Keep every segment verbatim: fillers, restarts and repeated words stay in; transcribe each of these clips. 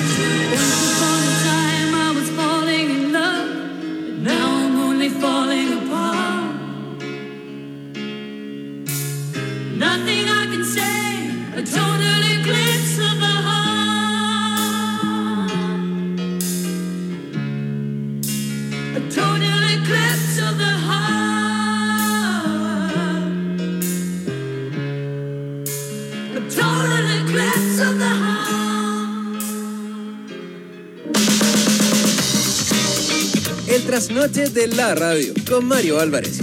El trasnoche de la radio con Mario Álvarez.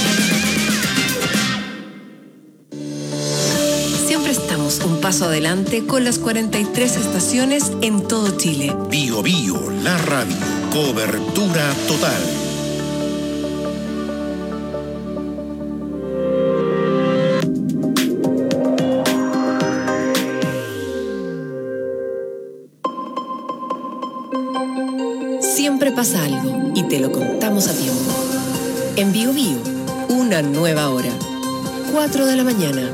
Siempre estamos un paso adelante con las cuarenta y tres estaciones en todo Chile. Bio Bio, la radio, cobertura total. Siempre pasa algo y te lo contamos a tiempo. En Bio Bio, una nueva hora. cuatro de la mañana.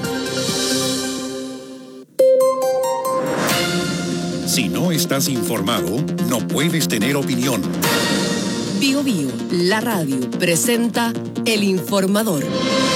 Si no estás informado, no puedes tener opinión. Bio Bio, la radio, presenta El Informador.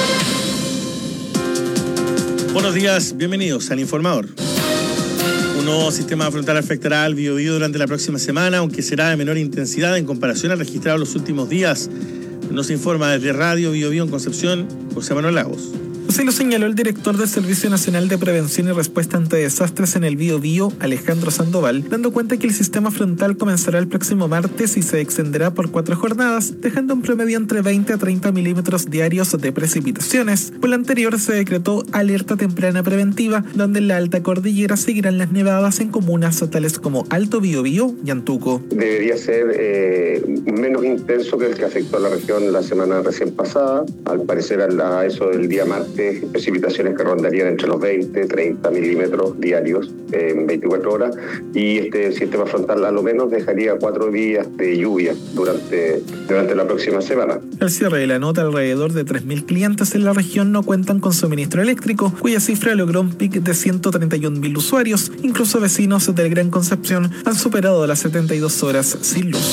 Buenos días, bienvenidos al Informador. Un nuevo sistema frontal afectará al Bio Bio durante la próxima semana, aunque será de menor intensidad en comparación al registrado en los últimos días. Nos informa desde Radio Bio Bio en Concepción, José Manuel Lagos. Así lo señaló el director del Servicio Nacional de Prevención y Respuesta ante Desastres en el Bio Bio, Alejandro Sandoval, dando cuenta que el sistema frontal comenzará el próximo martes y se extenderá por cuatro jornadas, dejando un promedio entre veinte a treinta milímetros diarios de precipitaciones. Por lo anterior se decretó alerta temprana preventiva, donde en la alta cordillera seguirán las nevadas en comunas tales como Alto Bio Bio y Antuco. Debería ser eh, menos intenso que el que afectó a la región la semana recién pasada. Al parecer a eso del día martes, precipitaciones que rondarían entre los veinte, treinta milímetros diarios en veinticuatro horas, y este sistema frontal a lo menos dejaría cuatro días de lluvia durante, durante la próxima semana. Al cierre de la nota, alrededor de tres mil clientes en la región no cuentan con suministro eléctrico, cuya cifra logró un pic de ciento treinta y un mil usuarios. Incluso vecinos del Gran Concepción han superado las setenta y dos horas sin luz.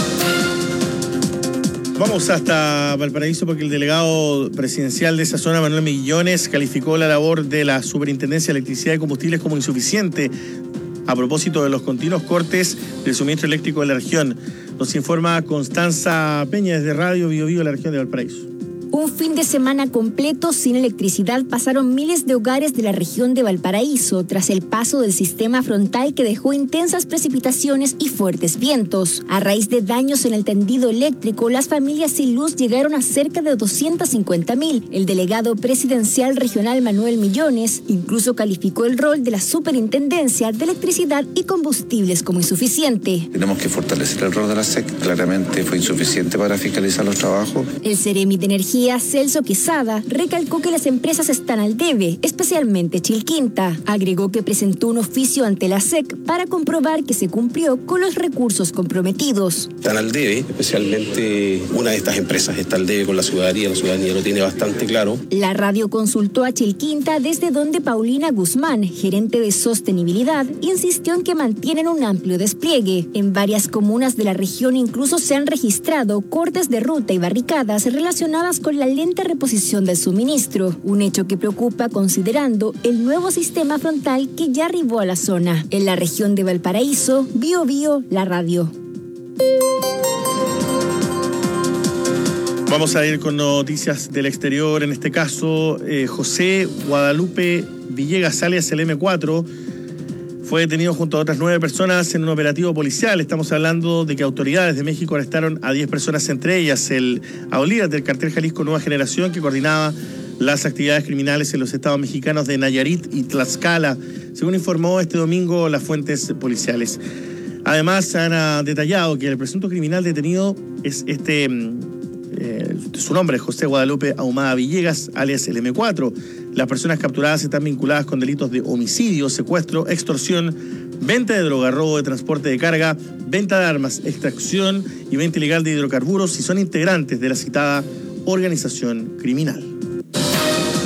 Vamos hasta Valparaíso porque el delegado presidencial de esa zona, Manuel Millones, calificó la labor de la Superintendencia de Electricidad y Combustibles como insuficiente a propósito de los continuos cortes del suministro eléctrico de la región. Nos informa Constanza Peña desde Radio Bio Bio de la región de Valparaíso. Un fin de semana completo sin electricidad pasaron miles de hogares de la región de Valparaíso tras el paso del sistema frontal que dejó intensas precipitaciones y fuertes vientos. A raíz de daños en el tendido eléctrico, las familias sin luz llegaron a cerca de doscientos cincuenta mil. El delegado presidencial regional Manuel Millones incluso calificó el rol de la Superintendencia de Electricidad y Combustibles como insuficiente. Tenemos que fortalecer el rol de la S E C. Claramente fue insuficiente para fiscalizar los trabajos. El Ceremi de Energía, Celso Quesada, recalcó que las empresas están al debe, especialmente Chilquinta. Agregó que presentó un oficio ante la S E C para comprobar que se cumplió con los recursos comprometidos. Están al debe, especialmente una de estas empresas está al debe con la ciudadanía, la ciudadanía lo tiene bastante claro. La radio consultó a Chilquinta, desde donde Paulina Guzmán, gerente de sostenibilidad, insistió en que mantienen un amplio despliegue. En varias comunas de la región incluso se han registrado cortes de ruta y barricadas relacionadas con la lenta reposición del suministro, un hecho que preocupa considerando el nuevo sistema frontal que ya arribó a la zona. En la región de Valparaíso, Bio Bio, la radio. Vamos a ir con noticias del exterior. En este caso, eh, José Guadalupe Villegas, alias el eme cuatro, fue detenido junto a otras nueve personas en un operativo policial. Estamos hablando de que autoridades de México arrestaron a diez personas, entre ellas el líder del cartel Jalisco Nueva Generación, que coordinaba las actividades criminales en los estados mexicanos de Nayarit y Tlaxcala, según informó este domingo las fuentes policiales. Además, han detallado que el presunto criminal detenido es este... Eh, su nombre es José Guadalupe Ahumada Villegas, alias el eme cuatro. Las personas capturadas están vinculadas con delitos de homicidio, secuestro, extorsión, venta de droga, robo de transporte de carga, venta de armas, extracción y venta ilegal de hidrocarburos y son integrantes de la citada organización criminal.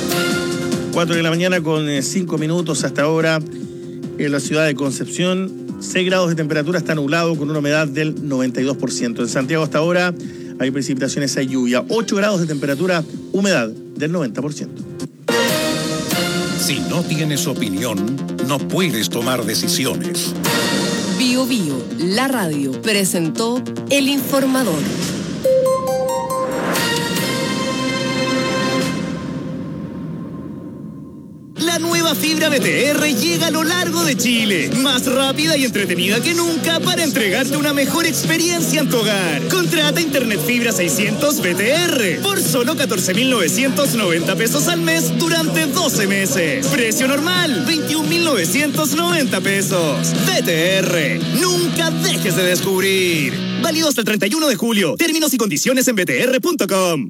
Cuatro de la mañana con cinco minutos hasta ahora en la ciudad de Concepción. seis grados de temperatura, está nublado con una humedad del noventa y dos por ciento. En Santiago hasta ahora hay precipitaciones, hay lluvia. ocho grados de temperatura, humedad del noventa por ciento. Si no tienes opinión, no puedes tomar decisiones. Bio Bio, la radio, presentó El Informador. La nueva fibra B T R llega a lo largo de Chile, más rápida y entretenida que nunca para entregarte una mejor experiencia en tu hogar. Contrata Internet Fibra seiscientos B T R por solo catorce mil novecientos noventa pesos al mes durante doce meses. Precio normal, veintiún mil novecientos noventa pesos. B T R, nunca dejes de descubrir. Válido hasta el treinta y uno de julio. Términos y condiciones en b t r punto com.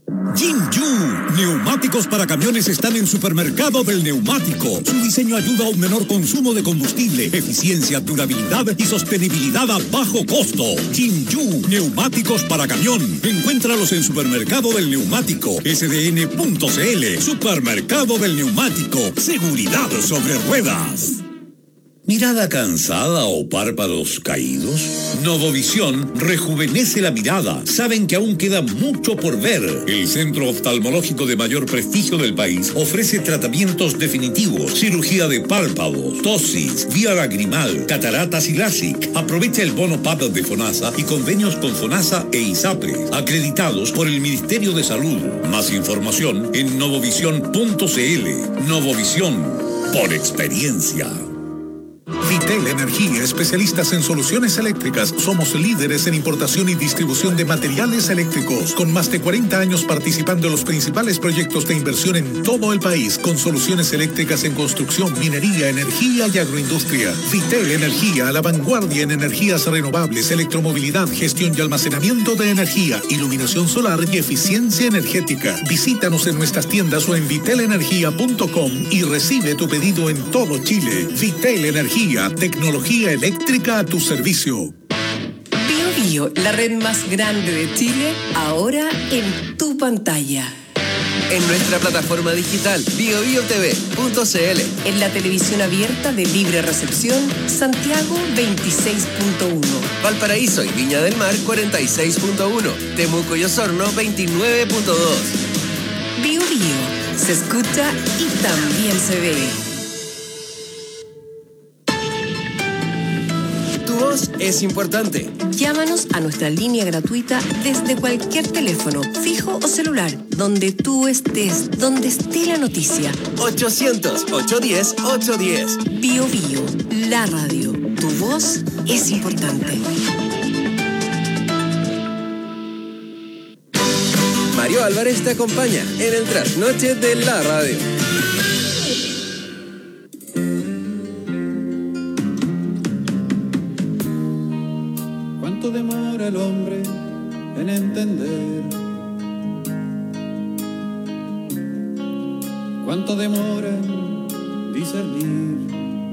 Jinju, neumáticos para camiones están en Supermercado del Neumático. Su diseño ayuda a un menor consumo de combustible, eficiencia, durabilidad y sostenibilidad a bajo costo. Jinju, neumáticos para camión. Encuéntralos en Supermercado del Neumático, s d n punto c l. Supermercado del Neumático, seguridad sobre ruedas. ¿Mirada cansada o párpados caídos? Novovisión rejuvenece la mirada. Saben que aún queda mucho por ver. El centro oftalmológico de mayor prestigio del país ofrece tratamientos definitivos, cirugía de párpados, tosis, vía lagrimal, cataratas y LASIK. Aprovecha el bono P A D de FONASA y convenios con FONASA e ISAPRE, acreditados por el Ministerio de Salud. Más información en novovisión punto c l. Novovisión, por experiencia. Vitel Energía, especialistas en soluciones eléctricas. Somos líderes en importación y distribución de materiales eléctricos, con más de cuarenta años participando en los principales proyectos de inversión en todo el país, con soluciones eléctricas en construcción, minería, energía y agroindustria. Vitel Energía, a la vanguardia en energías renovables, electromovilidad, gestión y almacenamiento de energía, iluminación solar y eficiencia energética. Visítanos en nuestras tiendas o en vitel energía punto com y recibe tu pedido en todo Chile. Vitel Energía, tecnología eléctrica a tu servicio. Bio Bio, la red más grande de Chile, ahora en tu pantalla. En nuestra plataforma digital bio bio t v punto c l. En la televisión abierta de libre recepción, Santiago veintiséis punto uno. Valparaíso y Viña del Mar cuarenta y seis punto uno. Temuco y Osorno veintinueve punto dos. Bio Bio, se escucha y también se ve. Tu voz es importante. Llámanos a nuestra línea gratuita desde cualquier teléfono, fijo o celular, donde tú estés, donde esté la noticia. ochocientos, ochocientos diez, ochocientos diez. Bio Bio, la radio. Tu voz es importante. Mario Álvarez te acompaña en el trasnoche de la radio. ¿Cuánto demora el hombre en entender? ¿Cuánto demora en discernir?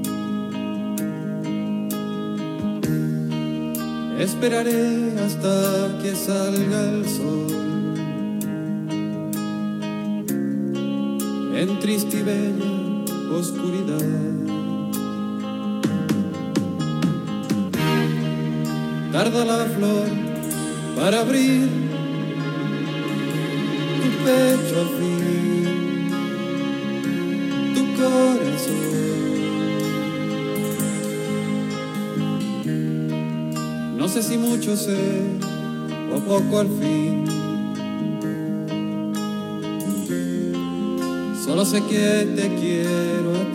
Esperaré hasta que salga el sol en triste y bella oscuridad. Tarda la flor para abrir tu pecho al fin, tu corazón. No sé si mucho sé o poco al fin. Solo sé que te quiero a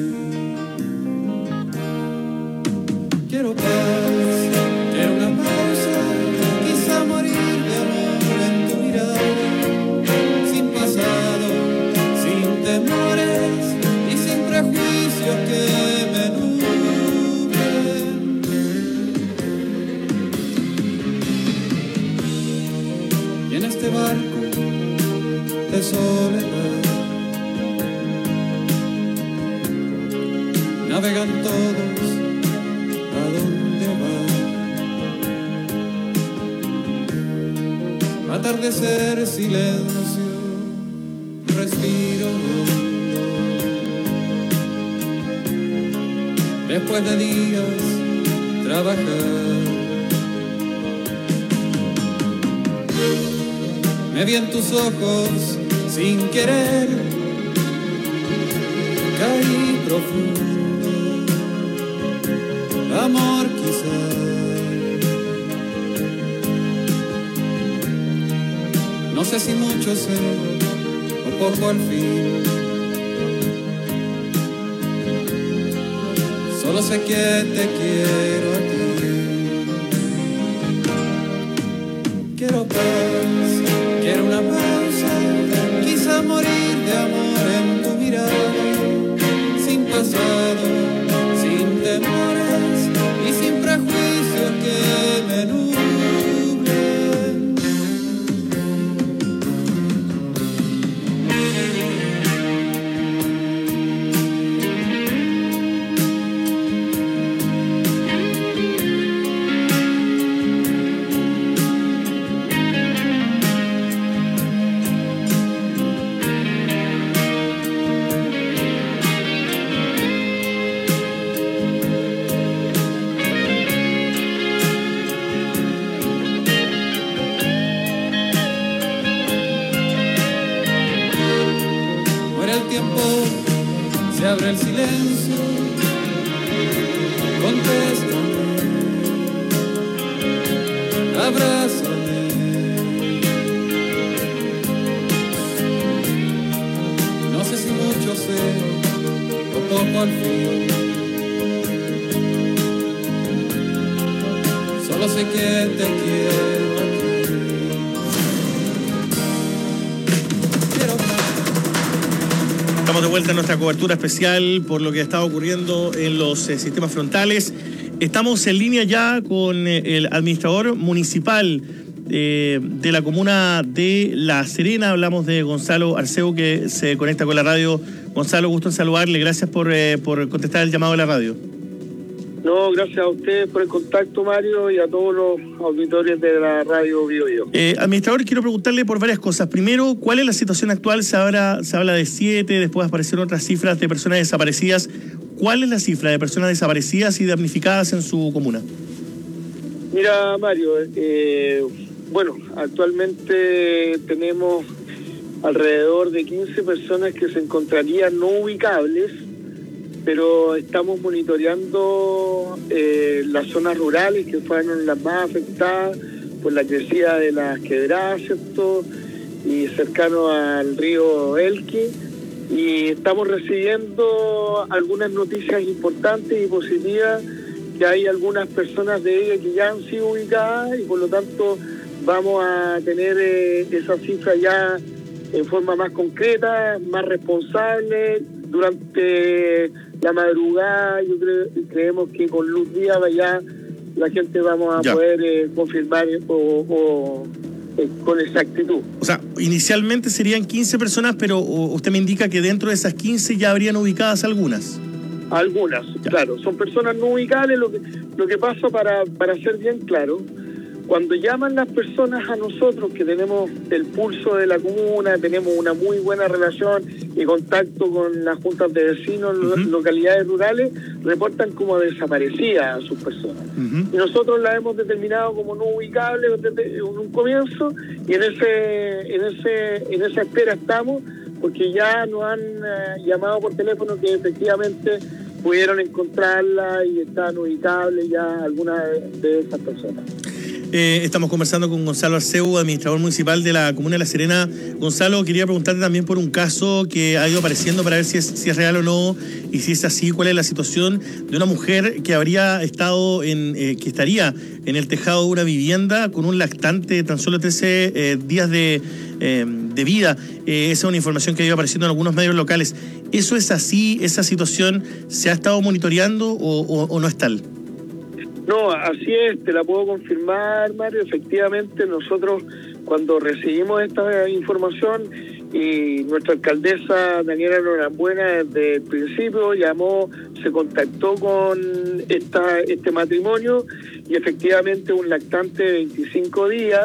ti. Quiero paz. Quiero una pausa, quizá morir de amor en tu mirada, sin pasado, sin temores y sin prejuicios que me nublen. Y en este barco de soledad navegan todos a donde van. Atardecer, silencio, respiro hondo. Después de días trabajar. Me vi en tus ojos sin querer, caí profundo, amor quizás. No sé si mucho sé o poco al fin. Solo sé que te quiero a ti. Quiero paz, quiero una pausa, quizá morir de amor en tu mirada, sin pasado, sin temores y sin prejuicios que me nublen. Se abre el silencio, contéstame, abrázame. No sé si mucho sé o poco al fin. Solo sé que te quiero a ti. Estamos de vuelta en nuestra cobertura especial por lo que está ocurriendo en los eh, sistemas frontales. Estamos en línea ya con eh, el administrador municipal eh, de la comuna de La Serena. Hablamos de Gonzalo Arceu, que se conecta con la radio. Gonzalo, gusto en saludarle. Gracias por, eh, por contestar el llamado de la radio. No, gracias a ustedes por el contacto, Mario, y a todos los auditores de la radio Bio Bio. Eh, administrador, quiero preguntarle por varias cosas. Primero, ¿cuál es la situación actual? Se habla, se habla de siete, después aparecieron otras cifras de personas desaparecidas. ¿Cuál es la cifra de personas desaparecidas y damnificadas en su comuna? Mira, Mario, eh, bueno, actualmente tenemos alrededor de quince personas que se encontrarían no ubicables, pero estamos monitoreando eh, las zonas rurales que fueron las más afectadas por la crecida de las quebradas, ¿cierto? Y cercano al río Elqui, y estamos recibiendo algunas noticias importantes y positivas, que hay algunas personas de ellas que ya han sido ubicadas y por lo tanto vamos a tener eh, esa cifra ya en forma más concreta, más responsable. Durante la madrugada, yo creo, creemos que con luz día ya la gente vamos a ya. poder eh, confirmar o, o eh, con exactitud. O sea, inicialmente serían quince personas, pero usted me indica que dentro de esas quince ya habrían ubicadas algunas. Algunas, ya. claro. Son personas no ubicables. Lo que, lo que pasa, para, para ser bien claro, cuando llaman las personas a nosotros, que tenemos el pulso de la comuna, tenemos una muy buena relación y contacto con las juntas de vecinos, uh-huh. localidades rurales, reportan como desaparecidas a sus personas. Uh-huh. Y nosotros las hemos determinado como no ubicables desde en un comienzo, y en ese, en ese, en esa espera estamos, porque ya nos han uh, llamado por teléfono que efectivamente pudieron encontrarla y están ubicables ya algunas de, de esas personas. Eh, estamos conversando con Gonzalo Arceu, administrador municipal de la comuna de La Serena. Gonzalo, quería preguntarte también por un caso que ha ido apareciendo para ver si es, si es real o no, y si es así, cuál es la situación de una mujer que habría estado en, eh, que estaría en el tejado de una vivienda con un lactante de tan solo trece eh, días de, eh, de vida. Eh, esa es una información que ha ido apareciendo en algunos medios locales. ¿Eso es así? ¿Esa situación se ha estado monitoreando o, o, o no es tal? No, así es, te la puedo confirmar, Mario. Efectivamente, nosotros cuando recibimos esta información, y nuestra alcaldesa Daniela Norambuena desde el principio llamó, se contactó con esta este matrimonio, y efectivamente un lactante de veinticinco días,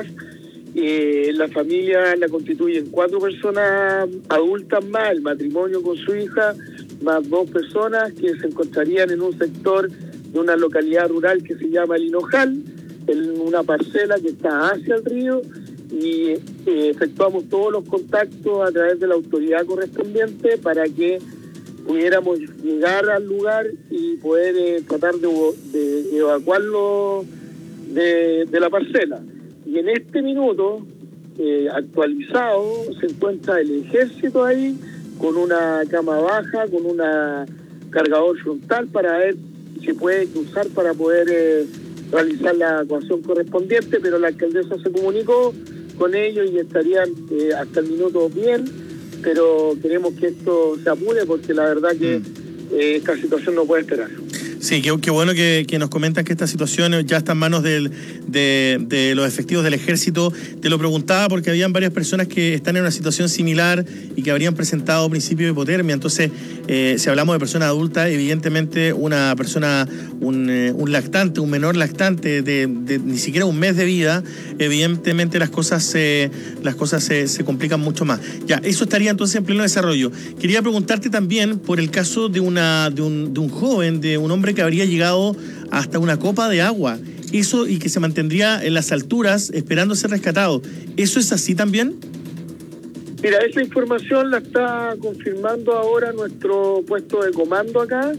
y la familia la constituyen cuatro personas adultas más, el matrimonio con su hija, más dos personas que se encontrarían en un sector de una localidad rural que se llama El Hinojal, en una parcela que está hacia el río, y eh, efectuamos todos los contactos a través de la autoridad correspondiente para que pudiéramos llegar al lugar y poder eh, tratar de, de evacuarlo de, de la parcela. Y en este minuto, eh, actualizado, se encuentra el ejército ahí, con una cama baja, con una cargador frontal para ver si puede cruzar para poder eh, realizar la evacuación correspondiente, pero la alcaldesa se comunicó con ellos y estarían eh, hasta el minuto bien, pero queremos que esto se apure porque la verdad que eh, esta situación no puede esperar. Sí, qué, qué bueno que, que nos comentan que esta situación ya está en manos del, de, de los efectivos del ejército. Te lo preguntaba porque habían varias personas que están en una situación similar y que habrían presentado principio de hipotermia. Entonces, eh, si hablamos de personas adultas, evidentemente una persona, un, eh, un lactante, un menor lactante de, de ni siquiera un mes de vida, evidentemente las cosas, eh, las cosas se, se complican mucho más. Ya, eso estaría entonces en pleno desarrollo. Quería preguntarte también por el caso de, una, de, un, de un joven, de un hombre que habría llegado hasta una copa de agua, eso, y que se mantendría en las alturas esperando ser rescatado. ¿Eso es así también? Mira, esa información la está confirmando ahora nuestro puesto de comando acá.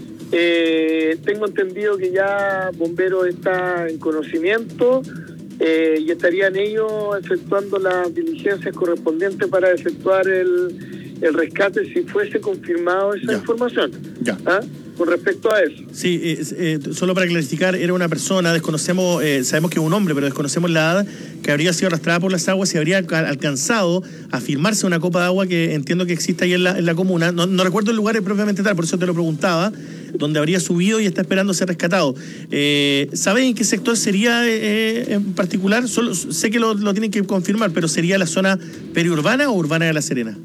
Eh, tengo entendido que ya Bomberos está en conocimiento eh, y estarían ellos efectuando las diligencias correspondientes para efectuar el, el rescate si fuese confirmado esa ya. información. Ya. ¿Ah? Con respecto a eso. Sí, eh, eh, solo para clarificar, era una persona, desconocemos, eh, sabemos que es un hombre, pero desconocemos la edad, que habría sido arrastrada por las aguas y habría alcanzado a firmarse una copa de agua que entiendo que existe ahí en la, en la comuna. No, no recuerdo el lugar propiamente tal, por eso te lo preguntaba, donde habría subido y está esperando ser rescatado. Eh, ¿Sabes en qué sector sería eh, en particular? Solo, sé que lo, lo tienen que confirmar, pero ¿sería la zona periurbana o urbana de La Serena?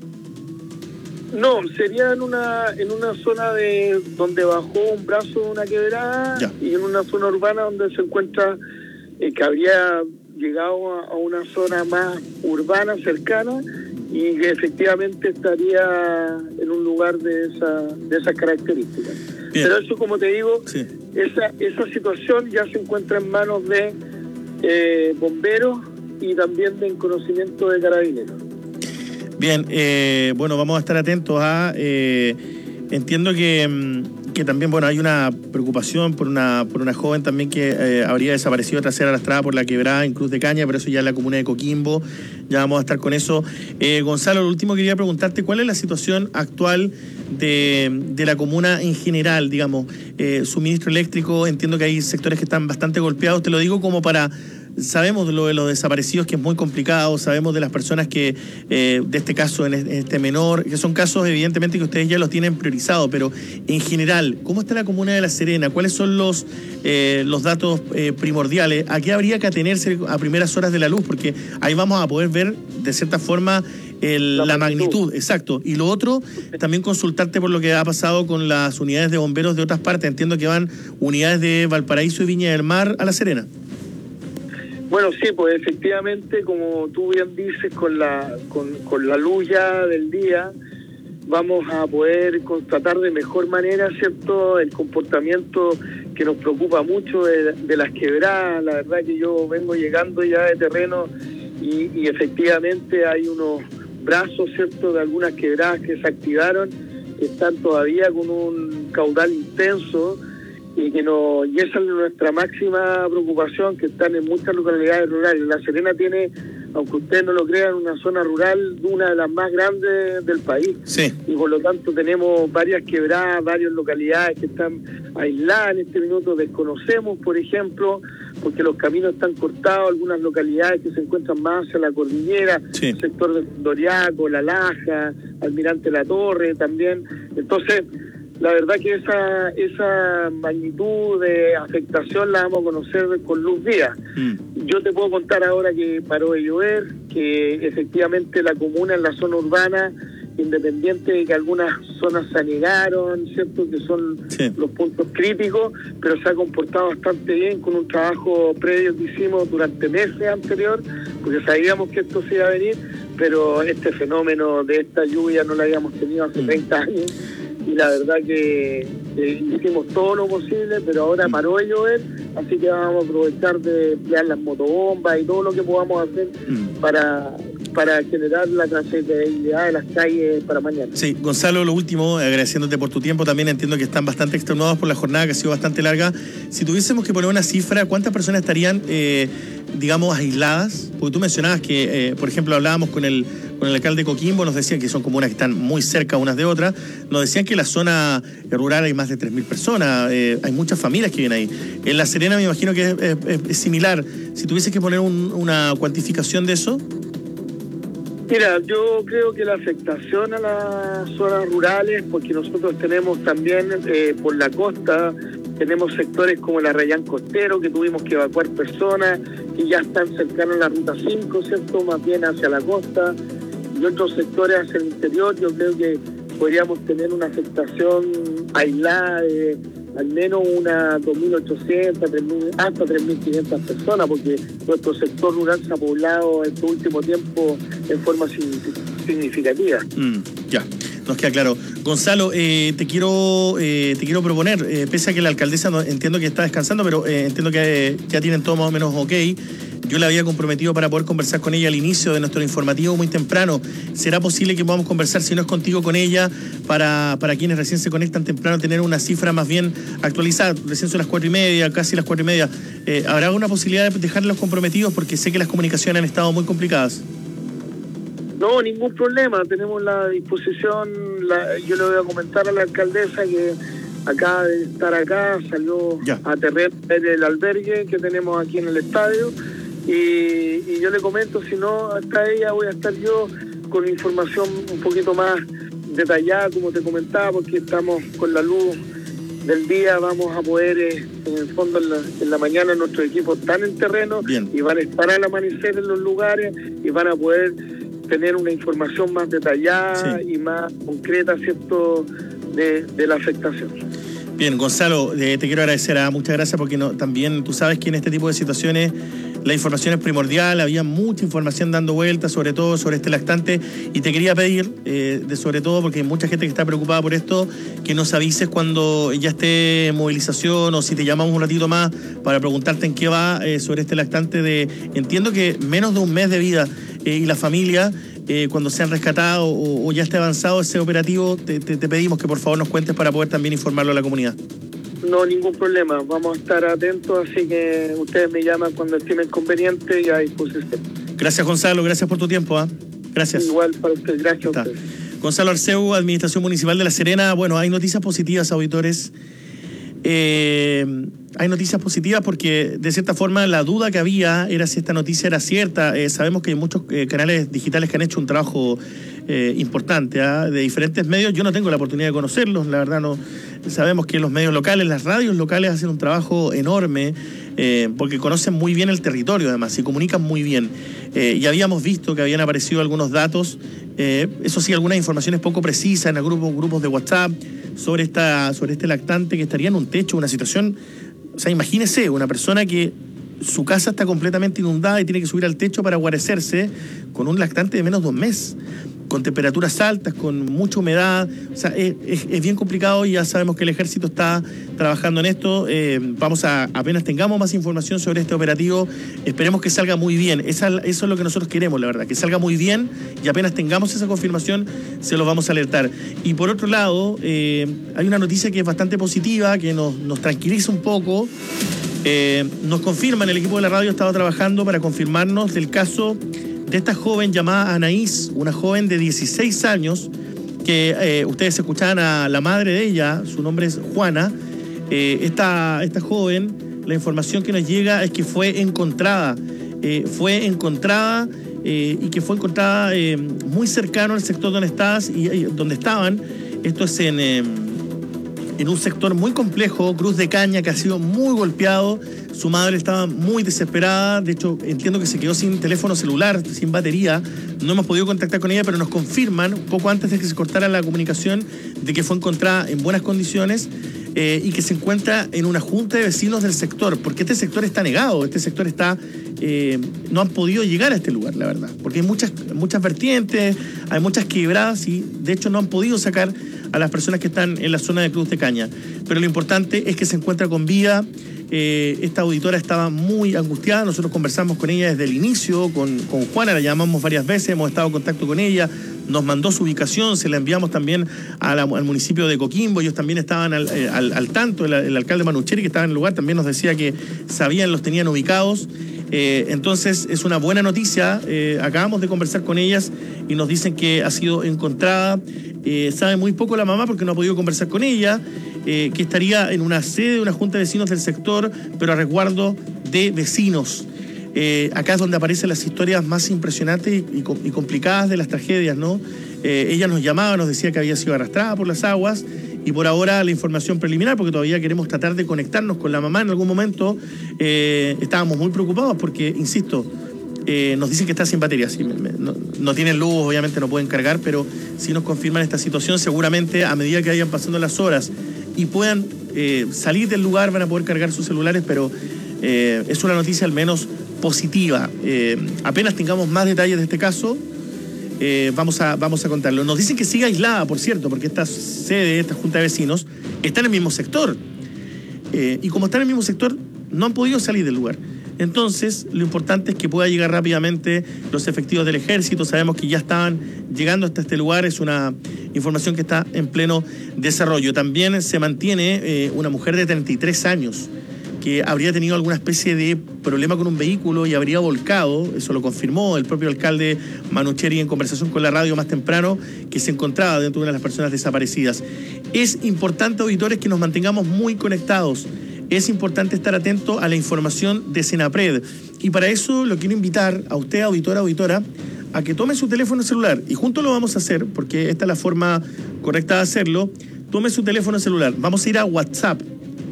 No, sería en una en una zona de donde bajó un brazo de una quebrada ya. Y en una zona urbana donde se encuentra eh, que habría llegado a, a una zona más urbana cercana y que efectivamente estaría en un lugar de esa de esas características. Bien. Pero eso, como te digo, sí. esa esa situación ya se encuentra en manos de eh, bomberos y también de conocimiento de carabineros. Bien, eh, bueno, vamos a estar atentos a... Eh, entiendo que, que también, bueno, hay una preocupación por una por una joven también que eh, habría desaparecido tras ser arrastrada por la quebrada en Cruz de Caña, pero eso ya en la comuna de Coquimbo. Ya vamos a estar con eso. Eh, Gonzalo, lo último quería preguntarte, ¿cuál es la situación actual de, de la comuna en general? Digamos, eh, suministro eléctrico, entiendo que hay sectores que están bastante golpeados, te lo digo como para... Sabemos de lo de los desaparecidos, que es muy complicado, sabemos de las personas que, eh, de este caso, en este menor, que son casos evidentemente que ustedes ya los tienen priorizados, pero en general, ¿cómo está la comuna de La Serena? ¿Cuáles son los, eh, los datos eh, primordiales? ¿A qué habría que atenerse a primeras horas de la luz? Porque ahí vamos a poder ver, de cierta forma, el, la, la magnitud. magnitud, exacto. Y lo otro, también consultarte por lo que ha pasado con las unidades de bomberos de otras partes. Entiendo que van unidades de Valparaíso y Viña del Mar a La Serena. Bueno, sí, pues efectivamente, como tú bien dices, con la con, con la luz ya del día, vamos a poder constatar de mejor manera, ¿cierto?, el comportamiento que nos preocupa mucho de, de las quebradas. La verdad que yo vengo llegando ya de terreno y, y efectivamente hay unos brazos, ¿cierto?, de algunas quebradas que se activaron, que están todavía con un caudal intenso, y que no, y esa es nuestra máxima preocupación, que están en muchas localidades rurales. La Serena tiene, aunque ustedes no lo crean, una zona rural, una de las más grandes del país. Sí. Y por lo tanto tenemos varias quebradas, varias localidades que están aisladas en este minuto. Desconocemos, por ejemplo, porque los caminos están cortados, algunas localidades que se encuentran más hacia la cordillera, sí. El sector de Doriaco, La Laja, Almirante La Torre también. Entonces, la verdad que esa esa magnitud de afectación la vamos a conocer con luz día. Mm. Yo te puedo contar ahora que paró de llover, que efectivamente la comuna en la zona urbana, independiente de que algunas zonas se anegaron, ¿cierto?, que son sí. los puntos críticos, pero se ha comportado bastante bien con un trabajo previo que hicimos durante meses anterior, porque sabíamos que esto se iba a venir, pero este fenómeno de esta lluvia no lo habíamos tenido hace mm. treinta años. y la verdad que eh, hicimos todo lo posible, pero ahora paró de llover, así que vamos a aprovechar de emplear las motobombas y todo lo que podamos hacer mm. para... para generar la trazabilidad de las calles para mañana. Sí, Gonzalo, lo último, agradeciéndote por tu tiempo, también entiendo que están bastante extenuados por la jornada que ha sido bastante larga. Si tuviésemos que poner una cifra, ¿cuántas personas estarían, eh, digamos, aisladas? Porque tú mencionabas que, eh, por ejemplo, hablábamos con el, con el alcalde de Coquimbo, nos decían que son comunas que están muy cerca unas de otras, nos decían que en la zona rural hay más de tres mil personas, eh, hay muchas familias que viven ahí. En La Serena me imagino que es, es, es similar. Si tuvieses que poner un, una cuantificación de eso... Mira, yo creo que la afectación a las zonas rurales, porque nosotros tenemos también eh, por la costa, tenemos sectores como la Rayán Costero, que tuvimos que evacuar personas que ya están cercanos a la Ruta cinco, ¿cierto? Más bien hacia la costa, y otros sectores hacia el interior. Yo creo que podríamos tener una afectación aislada de al menos unas dos mil ochocientas, tres mil, hasta tres mil quinientas personas, porque nuestro sector rural se ha poblado en este último tiempo en forma significativa. Mm, ya, nos queda claro. Gonzalo, eh, te quiero eh, te quiero proponer, eh, pese a que la alcaldesa no, entiendo que está descansando, pero eh, entiendo que eh, ya tienen todo más o menos ok. Yo la había comprometido para poder conversar con ella al inicio de nuestro informativo muy temprano. ¿Será posible que podamos conversar, si no es contigo, con ella, para, para quienes recién se conectan temprano, tener una cifra más bien actualizada? Recién son las cuatro y media, casi las cuatro y media. Eh, ¿Habrá alguna posibilidad de dejarlos comprometidos? Porque sé que las comunicaciones han estado muy complicadas. No, ningún problema. Tenemos la disposición. La, yo le voy a comentar a la alcaldesa que acaba de estar acá, salió ya a terreno el albergue que tenemos aquí en el estadio. Y, y yo le comento, si no está ella, voy a estar yo con información un poquito más detallada, como te comentaba, porque estamos con la luz del día, vamos a poder, eh, en el fondo, en la, en la mañana nuestros equipos están en terreno. Bien. Y van a estar al amanecer en los lugares y van a poder tener una información más detallada, sí, y más concreta, ¿cierto?, de, de la afectación. Bien, Gonzalo, eh, te quiero agradecer, ¿eh? Muchas gracias, porque no, también tú sabes que en este tipo de situaciones la información es primordial, había mucha información dando vueltas, sobre todo sobre este lactante, y te quería pedir, eh, de sobre todo porque hay mucha gente que está preocupada por esto, que nos avises cuando ya esté en movilización, o si te llamamos un ratito más para preguntarte en qué va eh, sobre este lactante de, entiendo que menos de un mes de vida, eh, y la familia, eh, cuando sean rescatados o, o ya esté avanzado ese operativo, te, te, te pedimos que por favor nos cuentes para poder también informarlo a la comunidad. No, ningún problema. Vamos a estar atentos, así que ustedes me llaman cuando estimen conveniente y a disposición. Gracias, Gonzalo. Gracias por tu tiempo. ¿eh? Gracias. Igual para usted. Gracias a usted. Gonzalo Arceu, Administración Municipal de La Serena. Bueno, hay noticias positivas, auditores. Eh, hay noticias positivas porque, de cierta forma, la duda que había era si esta noticia era cierta. Eh, sabemos que hay muchos eh, canales digitales que han hecho un trabajo eh, importante, ¿eh? de diferentes medios. Yo no tengo la oportunidad de conocerlos, la verdad no. Sabemos que los medios locales, las radios locales hacen un trabajo enorme, eh, porque conocen muy bien el territorio, además, y comunican muy bien. Eh, y habíamos visto que habían aparecido algunos datos, eh, eso sí, algunas informaciones poco precisas en algunos grupos de WhatsApp sobre esta sobre este lactante que estaría en un techo, una situación. O sea, imagínese, una persona que su casa está completamente inundada y tiene que subir al techo para guarecerse con un lactante de menos de un mes, con temperaturas altas, con mucha humedad. O sea, es, es, es bien complicado, y ya sabemos que el ejército está trabajando en esto. Eh, vamos a, apenas tengamos más información sobre este operativo, esperemos que salga muy bien. Esa, eso es lo que nosotros queremos, la verdad, que salga muy bien, y apenas tengamos esa confirmación, se los vamos a alertar. Y por otro lado, eh, hay una noticia que es bastante positiva, que nos, nos tranquiliza un poco. Eh, nos confirman, el equipo de la radio estaba trabajando para confirmarnos del caso de esta joven llamada Anaís, una joven de dieciséis años, que eh, ustedes escuchaban a la madre de ella, su nombre es Juana. Eh, esta, esta joven, la información que nos llega es que fue encontrada, eh, fue encontrada eh, y que fue encontrada eh, muy cercano al sector donde estabas y, y donde estaban. Esto es en, eh, en un sector muy complejo, Cruz de Caña, que ha sido muy golpeado. Su madre estaba muy desesperada, de hecho entiendo que se quedó sin teléfono celular, sin batería. No hemos podido contactar con ella, pero nos confirman, poco antes de que se cortara la comunicación, de que fue encontrada en buenas condiciones eh, y que se encuentra en una junta de vecinos del sector, porque este sector está negado, este sector está... Eh, no han podido llegar a este lugar, la verdad, porque hay muchas, muchas vertientes, hay muchas quebradas, y de hecho no han podido sacar a las personas que están en la zona de Cruz de Caña. Pero lo importante es que se encuentra con vida. Eh, esta auditora estaba muy angustiada, nosotros conversamos con ella desde el inicio, con, con Juana, la llamamos varias veces, hemos estado en contacto con ella, nos mandó su ubicación, se la enviamos también a la, al municipio de Coquimbo, ellos también estaban al, al, al tanto, el, el alcalde Manucheri, que estaba en el lugar, también nos decía que sabían, los tenían ubicados. Eh, entonces es una buena noticia, eh, acabamos de conversar con ellas y nos dicen que ha sido encontrada, eh, sabe muy poco la mamá porque no ha podido conversar con ella, eh, que estaría en una sede de una junta de vecinos del sector, pero a resguardo de vecinos. Eh, acá es donde aparecen las historias más impresionantes y, y, y complicadas de las tragedias, ¿no? Eh, ella nos llamaba, nos decía que había sido arrastrada por las aguas y por ahora la información preliminar, porque todavía queremos tratar de conectarnos con la mamá en algún momento, eh, estábamos muy preocupados porque, insisto, eh, nos dicen que está sin batería, sí, me, me, no, no tienen luz, obviamente no pueden cargar, pero si nos confirman esta situación, seguramente a medida que vayan pasando las horas y puedan eh, salir del lugar van a poder cargar sus celulares, pero eh, es una noticia al menos positiva. Eh, apenas tengamos más detalles de este caso, eh, vamos, a, vamos a contarlo. Nos dicen que sigue aislada, por cierto, porque esta sede, esta junta de vecinos, está en el mismo sector. Eh, y como está en el mismo sector, no han podido salir del lugar. Entonces, lo importante es que pueda llegar rápidamente los efectivos del ejército. Sabemos que ya estaban llegando hasta este lugar. Es una información que está en pleno desarrollo. También se mantiene eh, una mujer de treinta y tres años que habría tenido alguna especie de problema con un vehículo y habría volcado, eso lo confirmó el propio alcalde Manucheri en conversación con la radio más temprano, que se encontraba dentro de una de las personas desaparecidas. Es importante, auditores, que nos mantengamos muy conectados. Es importante estar atento a la información de Senapred. Y para eso lo quiero invitar a usted, auditora, auditora, a que tome su teléfono celular. Y juntos lo vamos a hacer, porque esta es la forma correcta de hacerlo. Tome su teléfono celular. Vamos a ir a WhatsApp.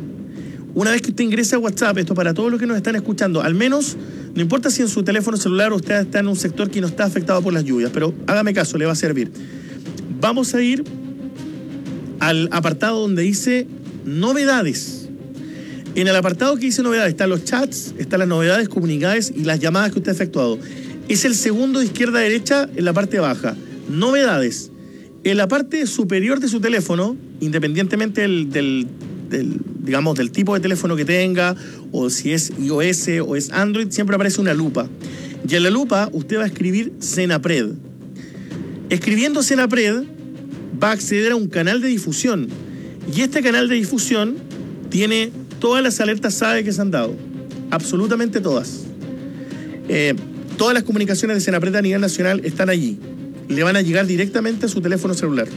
Una vez que usted ingrese a WhatsApp, esto para todos los que nos están escuchando, al menos, no importa si en su teléfono celular usted está en un sector que no está afectado por las lluvias, pero hágame caso, le va a servir. Vamos a ir al apartado donde dice novedades. En el apartado que dice novedades están los chats, están las novedades comunicadas y las llamadas que usted ha efectuado. Es el segundo de izquierda a derecha en la parte baja. Novedades. En la parte superior de su teléfono, independientemente del... del Del, digamos, del tipo de teléfono que tenga, o si es iOS o es Android, siempre aparece una lupa. Y en la lupa usted va a escribir Senapred. Escribiendo Senapred va a acceder a un canal de difusión. Y este canal de difusión tiene todas las alertas S A E que se han dado. Absolutamente todas. Eh, todas las comunicaciones de Senapred a nivel nacional están allí. Le van a llegar directamente a su teléfono celular.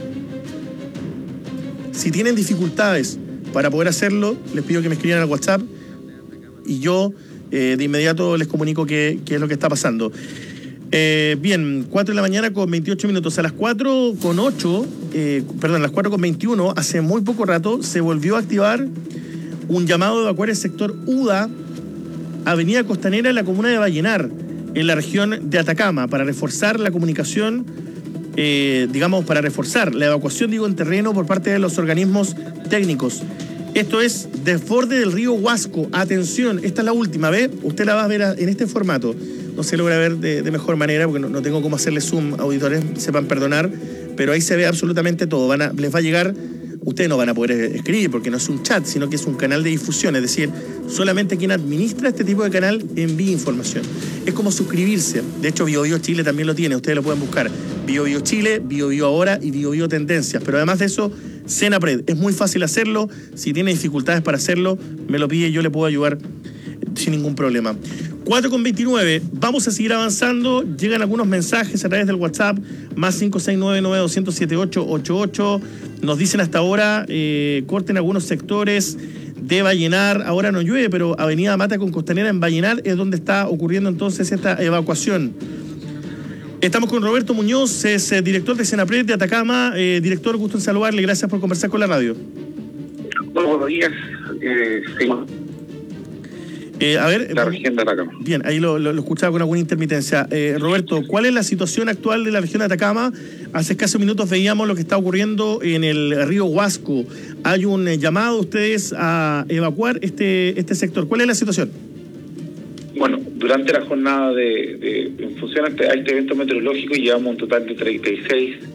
Si tienen dificultades para poder hacerlo, les pido que me escriban al WhatsApp y yo eh, de inmediato les comunico qué, qué es lo que está pasando. Eh, bien, cuatro de la mañana con veintiocho minutos. A las cuatro con ocho, eh, perdón, a las cuatro con veintiuno, hace muy poco rato, se volvió a activar un llamado de evacuar el sector UDA, Avenida Costanera, en la comuna de Vallenar, en la región de Atacama, para reforzar la comunicación, eh, digamos, para reforzar la evacuación, digo, en terreno por parte de los organismos técnicos. Esto es desborde del río Huasco. Atención, esta es la última, ¿ve? Usted la va a ver en este formato. No se logra ver de, de mejor manera porque no, no tengo cómo hacerle zoom, auditores, sepan perdonar, pero ahí se ve absolutamente todo. Van a, les va a llegar, ustedes no van a poder escribir porque no es un chat, sino que es un canal de difusión, es decir, solamente quien administra este tipo de canal envía información. Es como suscribirse. De hecho, BioBio Chile también lo tiene, ustedes lo pueden buscar. BioBio Chile, BioBio Ahora y BioBio Tendencias. Pero además de eso, Senapred. Es muy fácil hacerlo. Si tiene dificultades para hacerlo, me lo pide y yo le puedo ayudar sin ningún problema. cuatro con veintinueve. Vamos a seguir avanzando. Llegan algunos mensajes a través del WhatsApp. Más cinco seis nueve nueve dos cero siete ocho ocho ocho. Nos dicen hasta ahora, eh, corten algunos sectores de Vallenar. Ahora no llueve, pero Avenida Mata con Costanera en Vallenar es donde está ocurriendo entonces esta evacuación. Estamos con Roberto Muñoz, es eh, director de Senapred de Atacama. Eh, director, gusto en saludarle. Gracias por conversar con la radio. Bueno, buenos días. Eh, sí. Eh, a ver, la región de Atacama. Bien, ahí lo, lo, lo escuchaba con alguna intermitencia. Eh, Roberto, ¿cuál es la situación actual de la región de Atacama? Hace escasos minutos veíamos lo que está ocurriendo en el río Huasco. Hay un eh, llamado a ustedes a evacuar este, este sector. ¿Cuál es la situación? Bueno, durante la jornada de, de en función a este, a este evento meteorológico llevamos un total de treinta y seis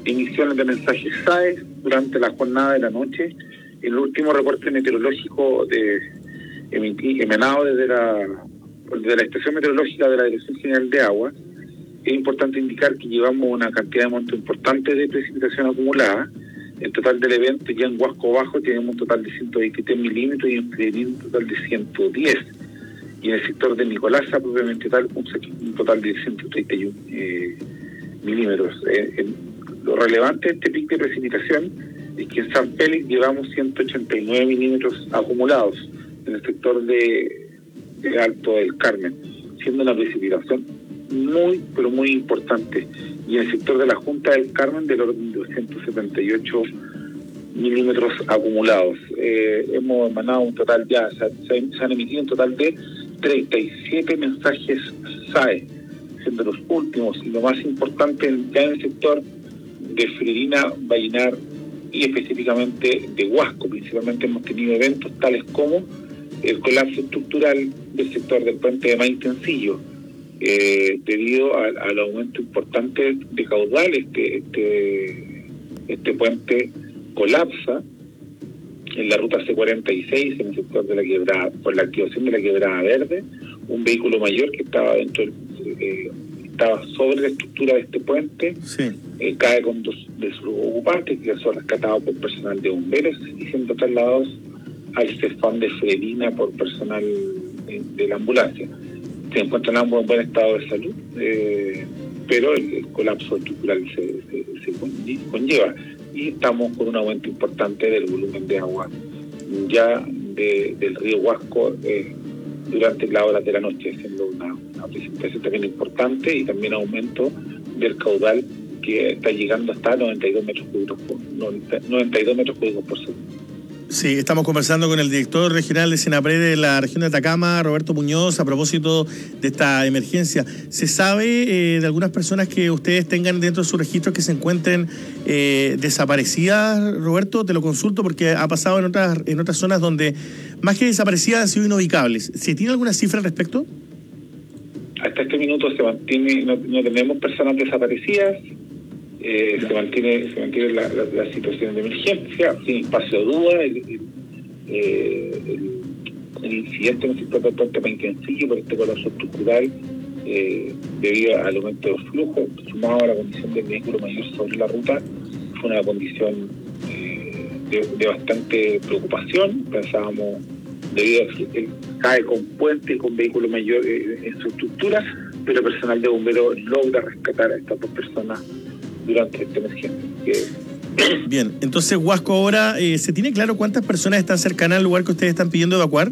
emisiones de mensajes S A E durante la jornada de la noche. El último reporte meteorológico de emiti, emanado desde la, desde la estación meteorológica de la Dirección General de Agua, es importante indicar que llevamos una cantidad de monto importante de precipitación acumulada. El total del evento ya en Huasco Bajo tenemos un total de ciento veintitrés milímetros y en Freirina un total de ciento diez. Y en el sector de Nicolasa, propiamente tal, un, un total de ciento treinta y uno eh, milímetros. Eh, en, lo relevante de este pico de precipitación es que en San Félix llevamos ciento ochenta y nueve milímetros acumulados en el sector de, de Alto del Carmen, siendo una precipitación muy, pero muy importante. Y en el sector de la Junta del Carmen del orden de doscientos setenta y ocho milímetros acumulados. Eh, hemos emanado un total ya, se, se, se han emitido un total de treinta y siete mensajes S A E, siendo los últimos y lo más importante ya en el sector de Freirina, Vallenar y específicamente de Huasco. Principalmente hemos tenido eventos tales como el colapso estructural del sector del puente de Maitencillo, eh, debido a, al aumento importante de caudal. Este, este, este puente colapsa en la ruta C cuarenta y seis, en el sector de la quebrada, por la activación de la quebrada verde. Un vehículo mayor que estaba dentro del, eh, estaba sobre la estructura de este puente, sí. eh, cae con dos de sus ocupantes, que son rescatados por personal de bomberos y siendo trasladados al Cefam de Freirina por personal de, de la ambulancia. Se encuentran ambos en buen estado de salud, eh, pero el, el colapso estructural se, se, se conlleva. Y estamos con un aumento importante del volumen de agua ya de, del río Huasco eh, durante las horas de la noche, siendo una, una precipitación también importante y también aumento del caudal que está llegando hasta noventa y dos metros cúbicos por, noventa y dos metros cúbicos por segundo. Sí, estamos conversando con el director regional de Senapred de la región de Atacama, Roberto Muñoz, a propósito de esta emergencia. ¿Se sabe eh, de algunas personas que ustedes tengan dentro de sus registros que se encuentren eh, desaparecidas, Roberto? Te lo consulto porque ha pasado en otras, en otras zonas donde más que desaparecidas han sido inubicables. ¿Se tiene alguna cifra al respecto? Hasta este minuto se mantiene, no, no tenemos personas desaparecidas. Eh, se mantiene se mantiene la, la, la situación de emergencia sin espacio de duda. El, el, eh, el, el incidente en el sector del puente Maitencillo por este colapso estructural eh, debido al aumento de los flujos sumado a la condición del vehículo mayor sobre la ruta fue una condición eh, de, de bastante preocupación. Pensábamos, debido a que él cae con puente y con vehículo mayor eh, en su estructura, pero el personal de bomberos logra rescatar a estas dos personas durante esta emergencia. Bien, entonces Huasco ahora, eh, ¿se tiene claro cuántas personas están cercanas al lugar que ustedes están pidiendo evacuar?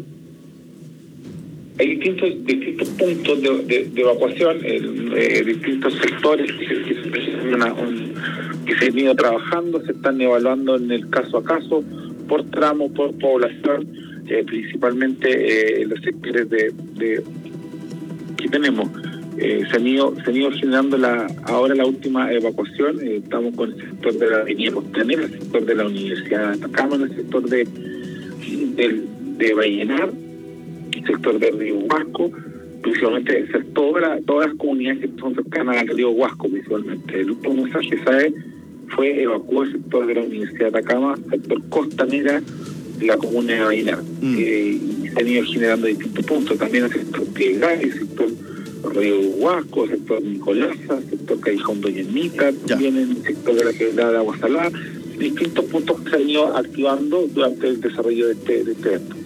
Hay distintos distintos puntos de, de, de evacuación, el, eh, distintos sectores que, que, se, una, un, que se han ido trabajando, se están evaluando en el caso a caso, por tramo, por población, eh, principalmente eh, los sectores de, de que tenemos. Eh, se, han ido, se han ido generando la, ahora la última evacuación. Eh, estamos con el sector de la avenida Costanera, el sector de la Universidad de Atacama, el sector de, de, de Vallenar, el sector de Río Huasco, principalmente todas las, todas las comunidades que son cercanas al río Huasco, principalmente. El último mensaje, ¿sabe? Fue evacuar el sector de la Universidad de Atacama, el sector Costanera de la comuna de Vallenar. Mm. Eh, y se han ido generando distintos puntos, también el sector Piegal, el sector Río Huasco, el sector Nicolasa, el sector Callejón Doña Ermita, también en el sector de la quebrada de Agua Salada, distintos puntos que se han ido activando durante el desarrollo de este, de este evento.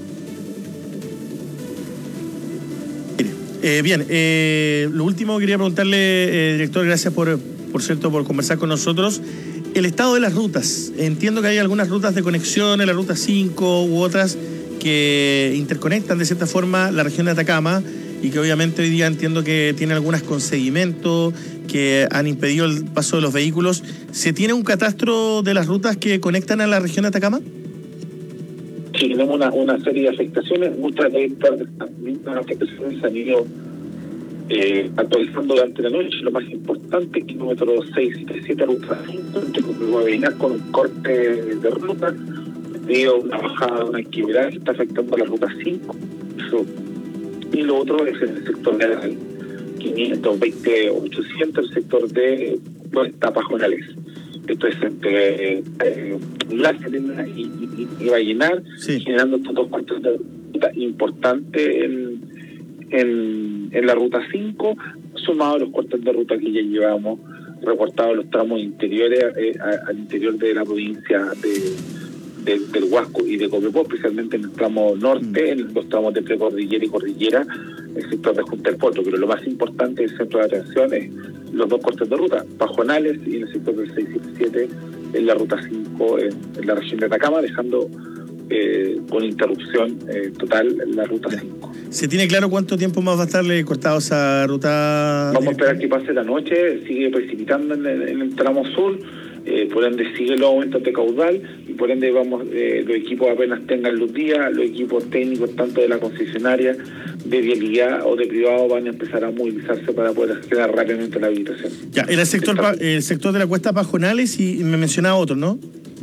Eh, bien, eh, lo último quería preguntarle, eh, director, gracias por, por cierto, por conversar con nosotros. El estado de las rutas. Entiendo que hay algunas rutas de conexión, en la ruta cinco u otras que interconectan de cierta forma la región de Atacama, y que obviamente hoy día entiendo que tienen algunas con sedimento, que han impedido el paso de los vehículos. ¿Se tiene un catastro de las rutas que conectan a la región de Atacama? Sí, tenemos una, una serie de afectaciones. Muchas de estas afectaciones se han ido eh, actualizando durante la noche. Lo más importante, kilómetro seis y siete, ruta cinco, entre con un corte de ruta, debido a una bajada, una quebrada que está afectando a la ruta cinco. Eso. Y lo otro es el sector de quinientos veinte ochocientos, el sector de dos etapas jonales. esto es entre eh, La Serena y, y, y Vallenar, sí, generando estos dos cuartos de ruta importantes en, en, en la ruta cinco, sumado a los cuartos de ruta que ya llevamos reportados los tramos interiores eh, a, al interior de la provincia de, de del Huasco y de Copiapó, especialmente en el tramo norte, en los tramos de precordillera y cordillera, el sector de Junta del Potro. Pero lo más importante del centro de atención es los dos cortes de ruta, Pajonales y en el sector del seis siete siete en la ruta cinco en, en la región de Atacama, dejando eh, con interrupción eh, total la ruta cinco. ¿Se tiene claro cuánto tiempo más va a estarle cortado esa ruta? Vamos a esperar que pase la noche, sigue precipitando en el, en el tramo sur, eh, por ende sigue los aumentos de caudal y por ende vamos eh, los equipos apenas tengan luz día, los equipos técnicos tanto de la concesionaria, de vialidad o de privado van a empezar a movilizarse para poder acceder rápidamente a la habilitación. Ya, era el sector, pa, el sector de la cuesta Pajonales y me mencionaba otro, ¿no?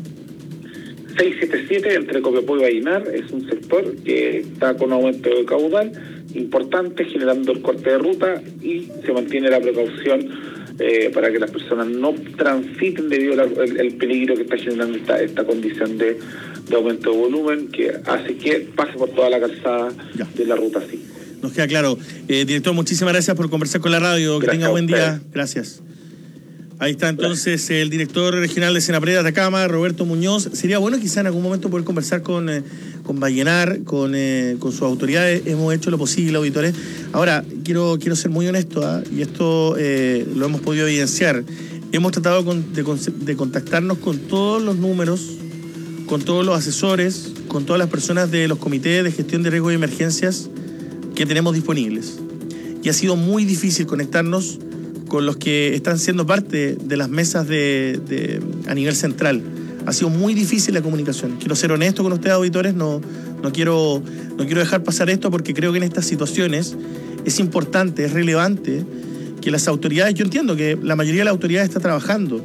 seis siete siete entre Copiapó y Vallenar es un sector que está con aumento de caudal importante, generando el corte de ruta y se mantiene la precaución eh, para que las personas no transiten debido al peligro que está generando esta, esta condición de, de aumento de volumen que hace que pase por toda la calzada ya de la ruta cinco. Nos queda claro. Eh, director, muchísimas gracias por conversar con la radio. Que gracias, tenga buen día. Gracias. Ahí está entonces el director regional de Senapred de Atacama, Roberto Muñoz. Sería bueno quizá en algún momento poder conversar con, eh, con Vallenar, con, eh, con sus autoridades. Hemos hecho lo posible, auditores. Ahora, quiero, quiero ser muy honesto, ¿eh? y esto eh, lo hemos podido evidenciar. Hemos tratado con, de, de contactarnos con todos los números, con todos los asesores, con todas las personas de los comités de gestión de riesgos y emergencias que tenemos disponibles. Y ha sido muy difícil conectarnos con los que están siendo parte de las mesas de, de, a nivel central. Ha sido muy difícil la comunicación. Quiero ser honesto con ustedes, auditores, no, no, quiero, no quiero dejar pasar esto porque creo que en estas situaciones es importante, es relevante que las autoridades, yo entiendo que la mayoría de las autoridades está trabajando,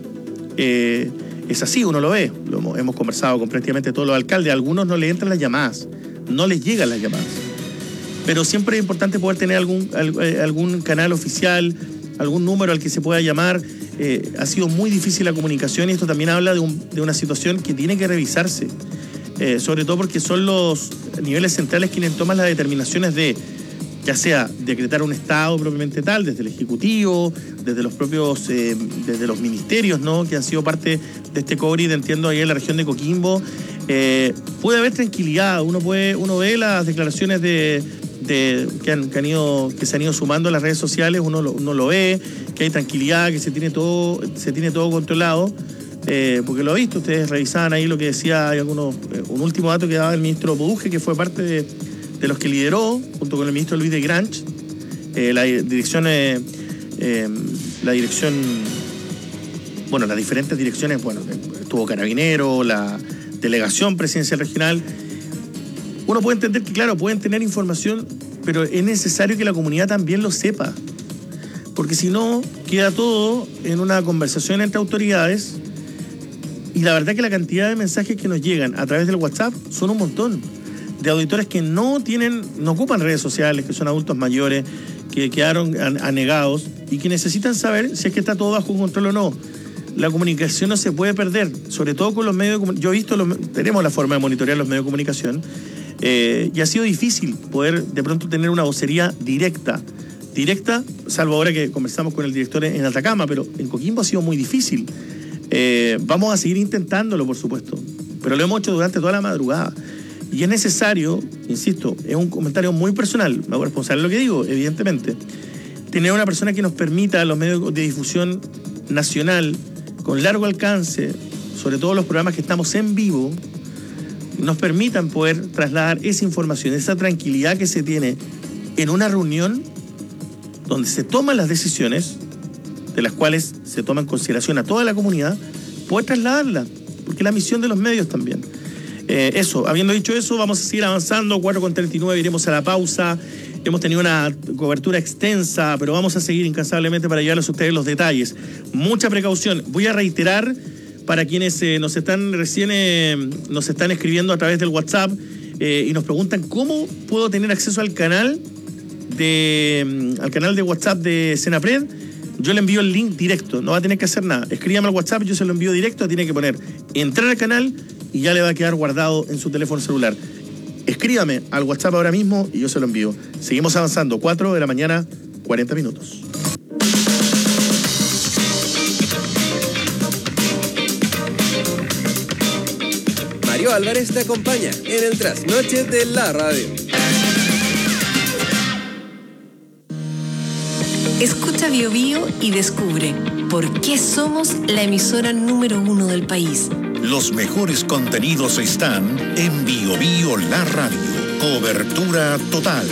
eh, es así, uno lo ve, lo hemos, hemos conversado con prácticamente todos los alcaldes, a algunos no les entran las llamadas, no les llegan las llamadas, pero siempre es importante poder tener algún, algún canal oficial, algún número al que se pueda llamar. Eh, ha sido muy difícil la comunicación y esto también habla de, un, de una situación que tiene que revisarse, eh, sobre todo porque son los niveles centrales quienes toman las determinaciones de, ya sea decretar un estado propiamente tal, desde el Ejecutivo, desde los propios, eh, desde los ministerios, ¿no?, que han sido parte de este COVID, entiendo, ahí en la región de Coquimbo. Eh, puede haber tranquilidad, uno puede, uno ve las declaraciones de De, que, han, que, han ido, que se han ido sumando a las redes sociales, uno lo, uno lo ve, que hay tranquilidad, que se tiene todo, se tiene todo controlado, eh, porque lo ha visto, ustedes revisaban ahí lo que decía, hay algunos, eh, un último dato que daba el ministro Poduje, que fue parte de, de los que lideró, junto con el ministro Luis de Granch, eh, la dirección, eh, eh, la dirección, bueno, las diferentes direcciones, bueno, estuvo Carabinero, la delegación presidencial regional. Uno puede entender que, claro, pueden tener información, pero es necesario que la comunidad también lo sepa. Porque si no, queda todo en una conversación entre autoridades. Y la verdad que la cantidad de mensajes que nos llegan a través del WhatsApp son un montón. De auditores que no tienen, no ocupan redes sociales, que son adultos mayores, que quedaron anegados y que necesitan saber si es que está todo bajo control o no. La comunicación no se puede perder, sobre todo con los medios de comunicación. Yo he visto, los, tenemos la forma de monitorear los medios de comunicación. Eh, y ha sido difícil poder de pronto tener una vocería directa, directa, salvo ahora que conversamos con el director en Atacama, pero en Coquimbo ha sido muy difícil. Eh, vamos a seguir intentándolo, por supuesto, pero lo hemos hecho durante toda la madrugada. Y es necesario, insisto, es un comentario muy personal, me hago responsable de lo que digo, evidentemente, tener una persona que nos permita a los medios de difusión nacional, con largo alcance, sobre todo los programas que estamos en vivo, nos permitan poder trasladar esa información, esa tranquilidad que se tiene en una reunión donde se toman las decisiones, de las cuales se toma en consideración a toda la comunidad, poder trasladarla, porque es la misión de los medios también. Eh, eso, habiendo dicho eso, vamos a seguir avanzando, cuatro con treinta y nueve, iremos a la pausa. Hemos tenido una cobertura extensa, pero vamos a seguir incansablemente para llevarles a ustedes los detalles. Mucha precaución. Voy a reiterar para quienes eh, nos están recién eh, nos están escribiendo a través del WhatsApp eh, y nos preguntan cómo puedo tener acceso al canal de al canal de WhatsApp de Senapred. yo le envío el link directo, no va a tener que hacer nada. Escríbame al WhatsApp, yo se lo envío directo, tiene que poner entrar al canal y ya le va a quedar guardado en su teléfono celular. Escríbame al WhatsApp ahora mismo y yo se lo envío. Seguimos avanzando, cuatro de la mañana, cuarenta minutos. Mario Álvarez te acompaña en el trasnoche de la radio. Escucha Bio Bio y descubre por qué somos la emisora número uno del país. Los mejores contenidos están en Bio Bio La Radio. Cobertura total.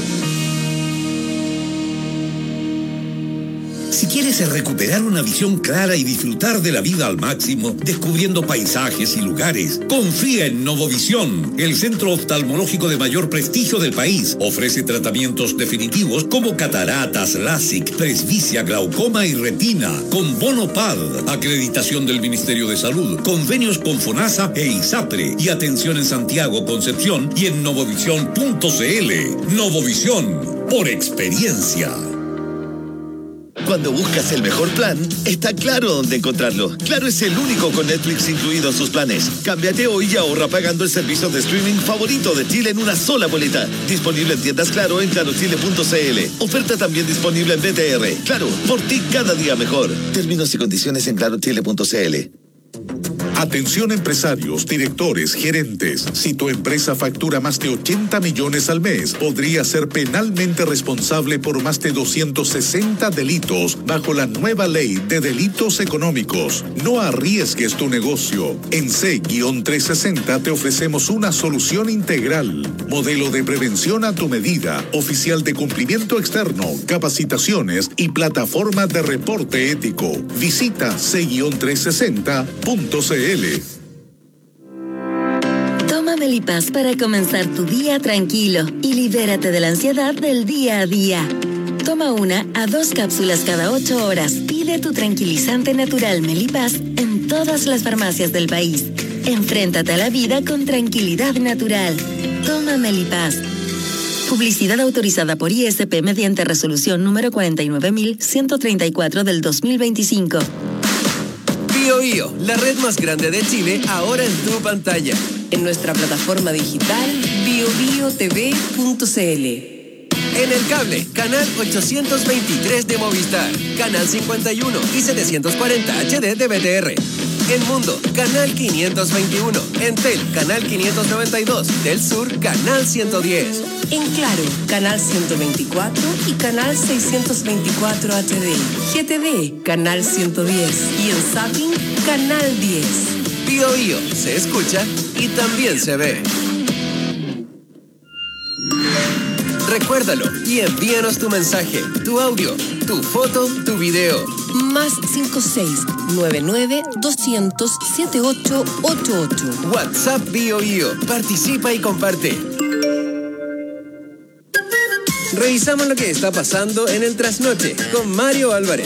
Si quieres recuperar una visión clara y disfrutar de la vida al máximo, descubriendo paisajes y lugares, confía en Novovisión, el centro oftalmológico de mayor prestigio del país. Ofrece tratamientos definitivos como cataratas, LASIK, presbicia, glaucoma y retina, con bono P A D, acreditación del Ministerio de Salud, convenios con FONASA e ISAPRE, y atención en Santiago, Concepción y en novovisión punto c l. Novovisión, por experiencia. Cuando buscas el mejor plan, está claro dónde encontrarlo. Claro es el único con Netflix incluido en sus planes. Cámbiate hoy y ahorra pagando el servicio de streaming favorito de Chile en una sola boleta. Disponible en tiendas Claro en claro chile punto c l. Oferta también disponible en B T R. Claro, por ti cada día mejor. Términos y condiciones en claro chile punto c l. Atención empresarios, directores, gerentes. Si tu empresa factura más de ochenta millones al mes, podría ser penalmente responsable por más de doscientos sesenta delitos bajo la nueva ley de delitos económicos. No arriesgues tu negocio. En C trescientos sesenta te ofrecemos una solución integral. Modelo de prevención a tu medida, oficial de cumplimiento externo, capacitaciones y plataforma de reporte ético. Visita C trescientos sesenta punto c l. Toma Melipaz para comenzar tu día tranquilo y libérate de la ansiedad del día a día. Toma una a dos cápsulas cada ocho horas. Pide tu tranquilizante natural Melipaz en todas las farmacias del país. Enfréntate a la vida con tranquilidad natural. Toma Melipaz. Publicidad autorizada por I S P mediante resolución número cuarenta y nueve mil ciento treinta y cuatro del dos mil veinticinco. Bio Bio, la red más grande de Chile, ahora en tu pantalla. En nuestra plataforma digital bio bio t v punto c l. En el cable, canal ochocientos veintitrés de Movistar, canal cincuenta y uno y setecientos cuarenta H D de B T R. En Mundo, canal quinientos veintiuno. En Tel, canal quinientos noventa y dos. Del Sur, canal ciento diez. En Claro, canal ciento veinticuatro y canal seiscientos veinticuatro H D. G T V, canal ciento diez. Y en Zapping, canal diez. Bio Bio, se escucha y también se ve. Recuérdalo y envíanos tu mensaje, tu audio, tu foto, tu video. Más cinco seis nueve nueve dos cero cero siete ocho ocho ocho. WhatsApp Bio Bio. Participa y comparte. Revisamos lo que está pasando en el trasnoche con Mario Álvarez.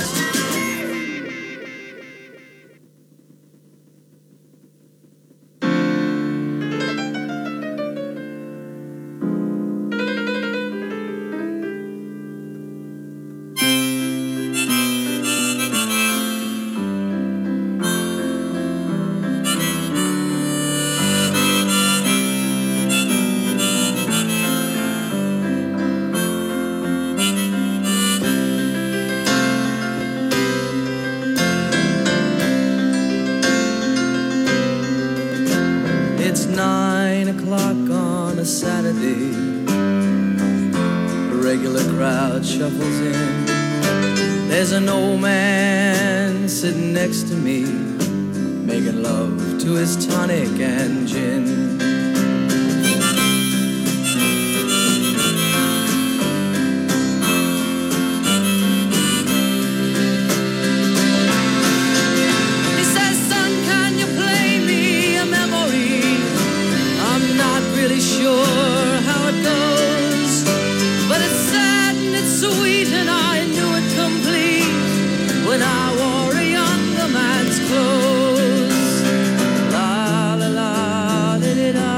It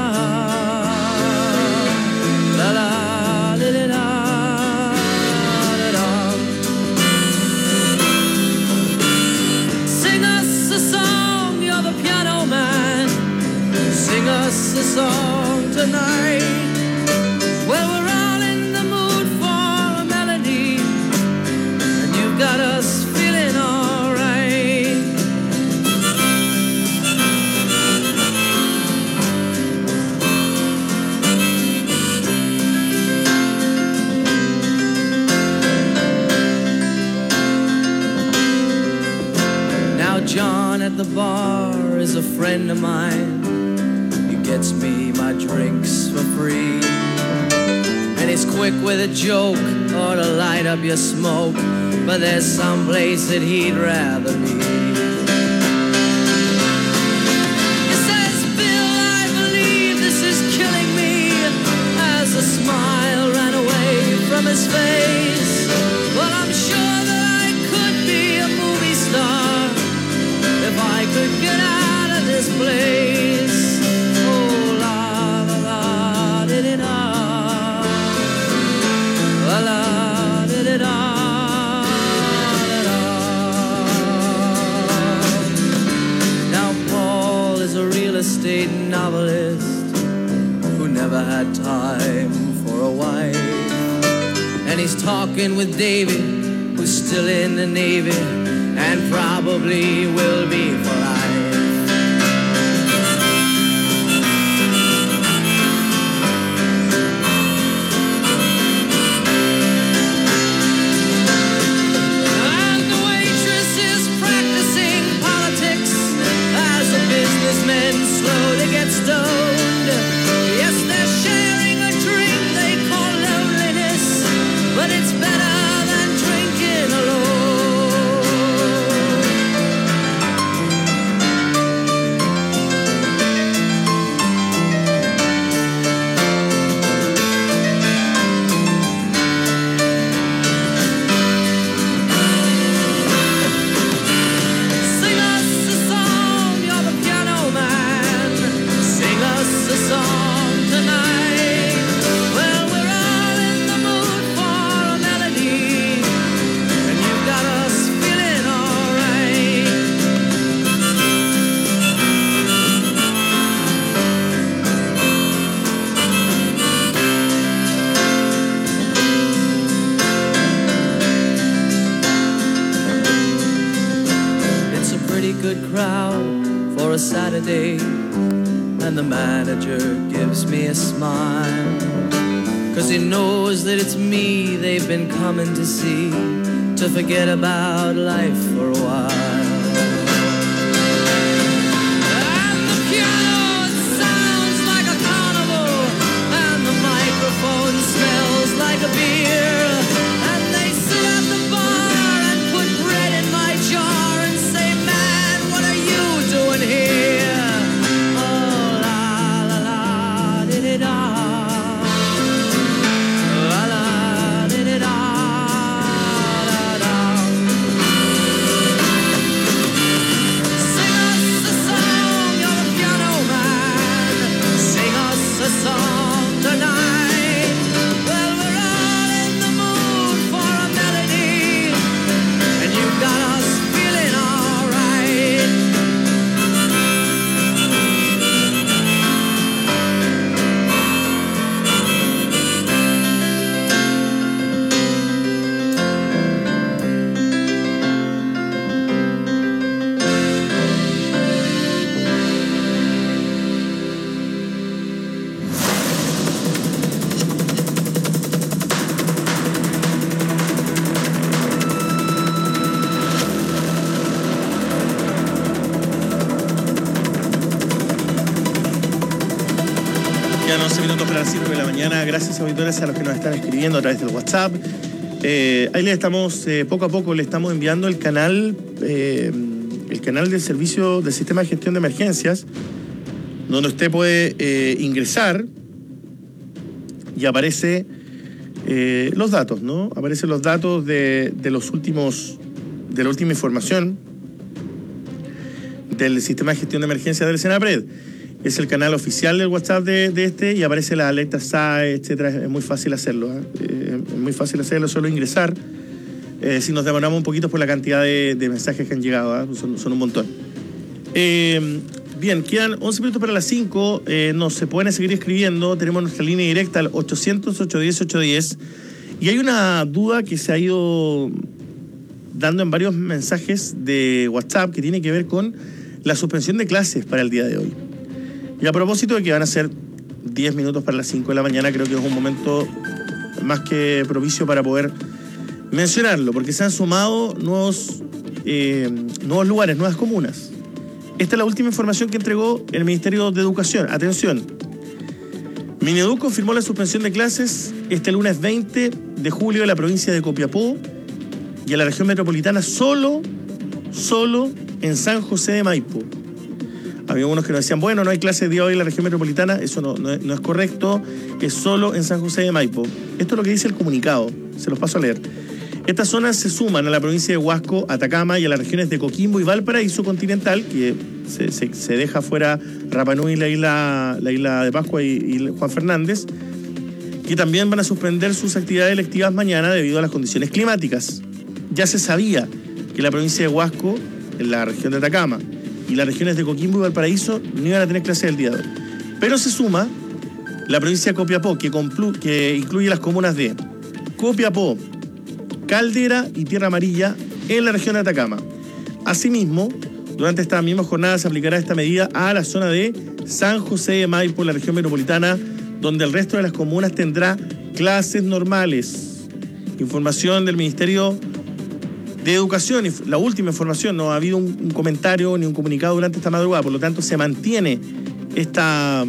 friend of mine. He gets me my drinks for free. And he's quick with a joke or to light up your smoke. But there's some place that he'd rather be. He says, Bill, I believe this is killing me. As a smile ran away from his face. Well, I'm sure that I could be a movie star if I could get out of this place. Oh, la la la, did it all. La la, did it all. Estate novelist who never had time for a wife, and he's talking with David, who's still in the Navy and probably will be for life. And the waitress is practicing politics as a businessman slowly get stoned. Yes, they're sharing a drink they call loneliness, but it's better than drinking alone. Sing us a song, you're the piano man. Sing us a song tonight. Well, we're all in the mood for a melody, and you've got us feeling alright. It's a pretty good crowd for a Saturday, and the manager gives me a smile, 'cause he knows that it's me they've been coming to see, to forget about life for a while. And the piano, it sounds like a carnival, and the microphone smells like a beer, and they sit at the bar and put bread in my jar and say, man, what are you doing here? Gracias, auditores, a los que nos están escribiendo a través del WhatsApp. Eh, ahí le estamos, eh, poco a poco, le estamos enviando el canal, eh, el canal del servicio del sistema de gestión de emergencias, donde usted puede eh, ingresar y aparece eh, los datos, ¿no? Aparecen los datos de, de los últimos, de la última información del sistema de gestión de emergencias del Senapred. Es el canal oficial del WhatsApp de, de este y aparece la alerta S A E, etcétera. Es muy fácil hacerlo, ¿eh? Eh, es muy fácil hacerlo, solo ingresar. Eh, si nos demoramos un poquito por la cantidad de, de mensajes que han llegado, ¿eh? son, son un montón. Eh, bien, quedan once minutos para las cinco. Eh, nos se pueden seguir escribiendo. Tenemos nuestra línea directa al ochocientos, ochocientos diez, ochocientos diez. Y hay una duda que se ha ido dando en varios mensajes de WhatsApp que tiene que ver con la suspensión de clases para el día de hoy. Y a propósito de que van a ser diez minutos para las cinco de la mañana, creo que es un momento más que propicio para poder mencionarlo, porque se han sumado nuevos, eh, nuevos lugares, nuevas comunas. Esta es la última información que entregó el Ministerio de Educación. Atención. Mineduc confirmó la suspensión de clases este lunes veinte de julio en la provincia de Copiapó y en la región metropolitana solo, solo en San José de Maipo. Había unos que nos decían, bueno, no hay clases de día hoy en la región metropolitana. Eso no, no, no es correcto, es solo en San José de Maipo. Esto es lo que dice el comunicado, se los paso a leer. Estas zonas se suman a la provincia de Huasco, Atacama y a las regiones de Coquimbo y Valparaíso continental, que se, se, se deja fuera Rapa Nui, la isla, la isla de Pascua y, y Juan Fernández, que también van a suspender sus actividades electivas mañana debido a las condiciones climáticas. Ya se sabía que la provincia de Huasco, en la región de Atacama, y las regiones de Coquimbo y Valparaíso no iban a tener clases el día de hoy. Pero se suma la provincia de Copiapó, que, complu- que incluye las comunas de Copiapó, Caldera y Tierra Amarilla en la región de Atacama. Asimismo, durante esta misma jornada se aplicará esta medida a la zona de San José de Maipo, la región metropolitana, donde el resto de las comunas tendrá clases normales. Información del Ministerio de Educación, la última información, no ha habido un, un comentario ni un comunicado durante esta madrugada, por lo tanto se mantiene esta,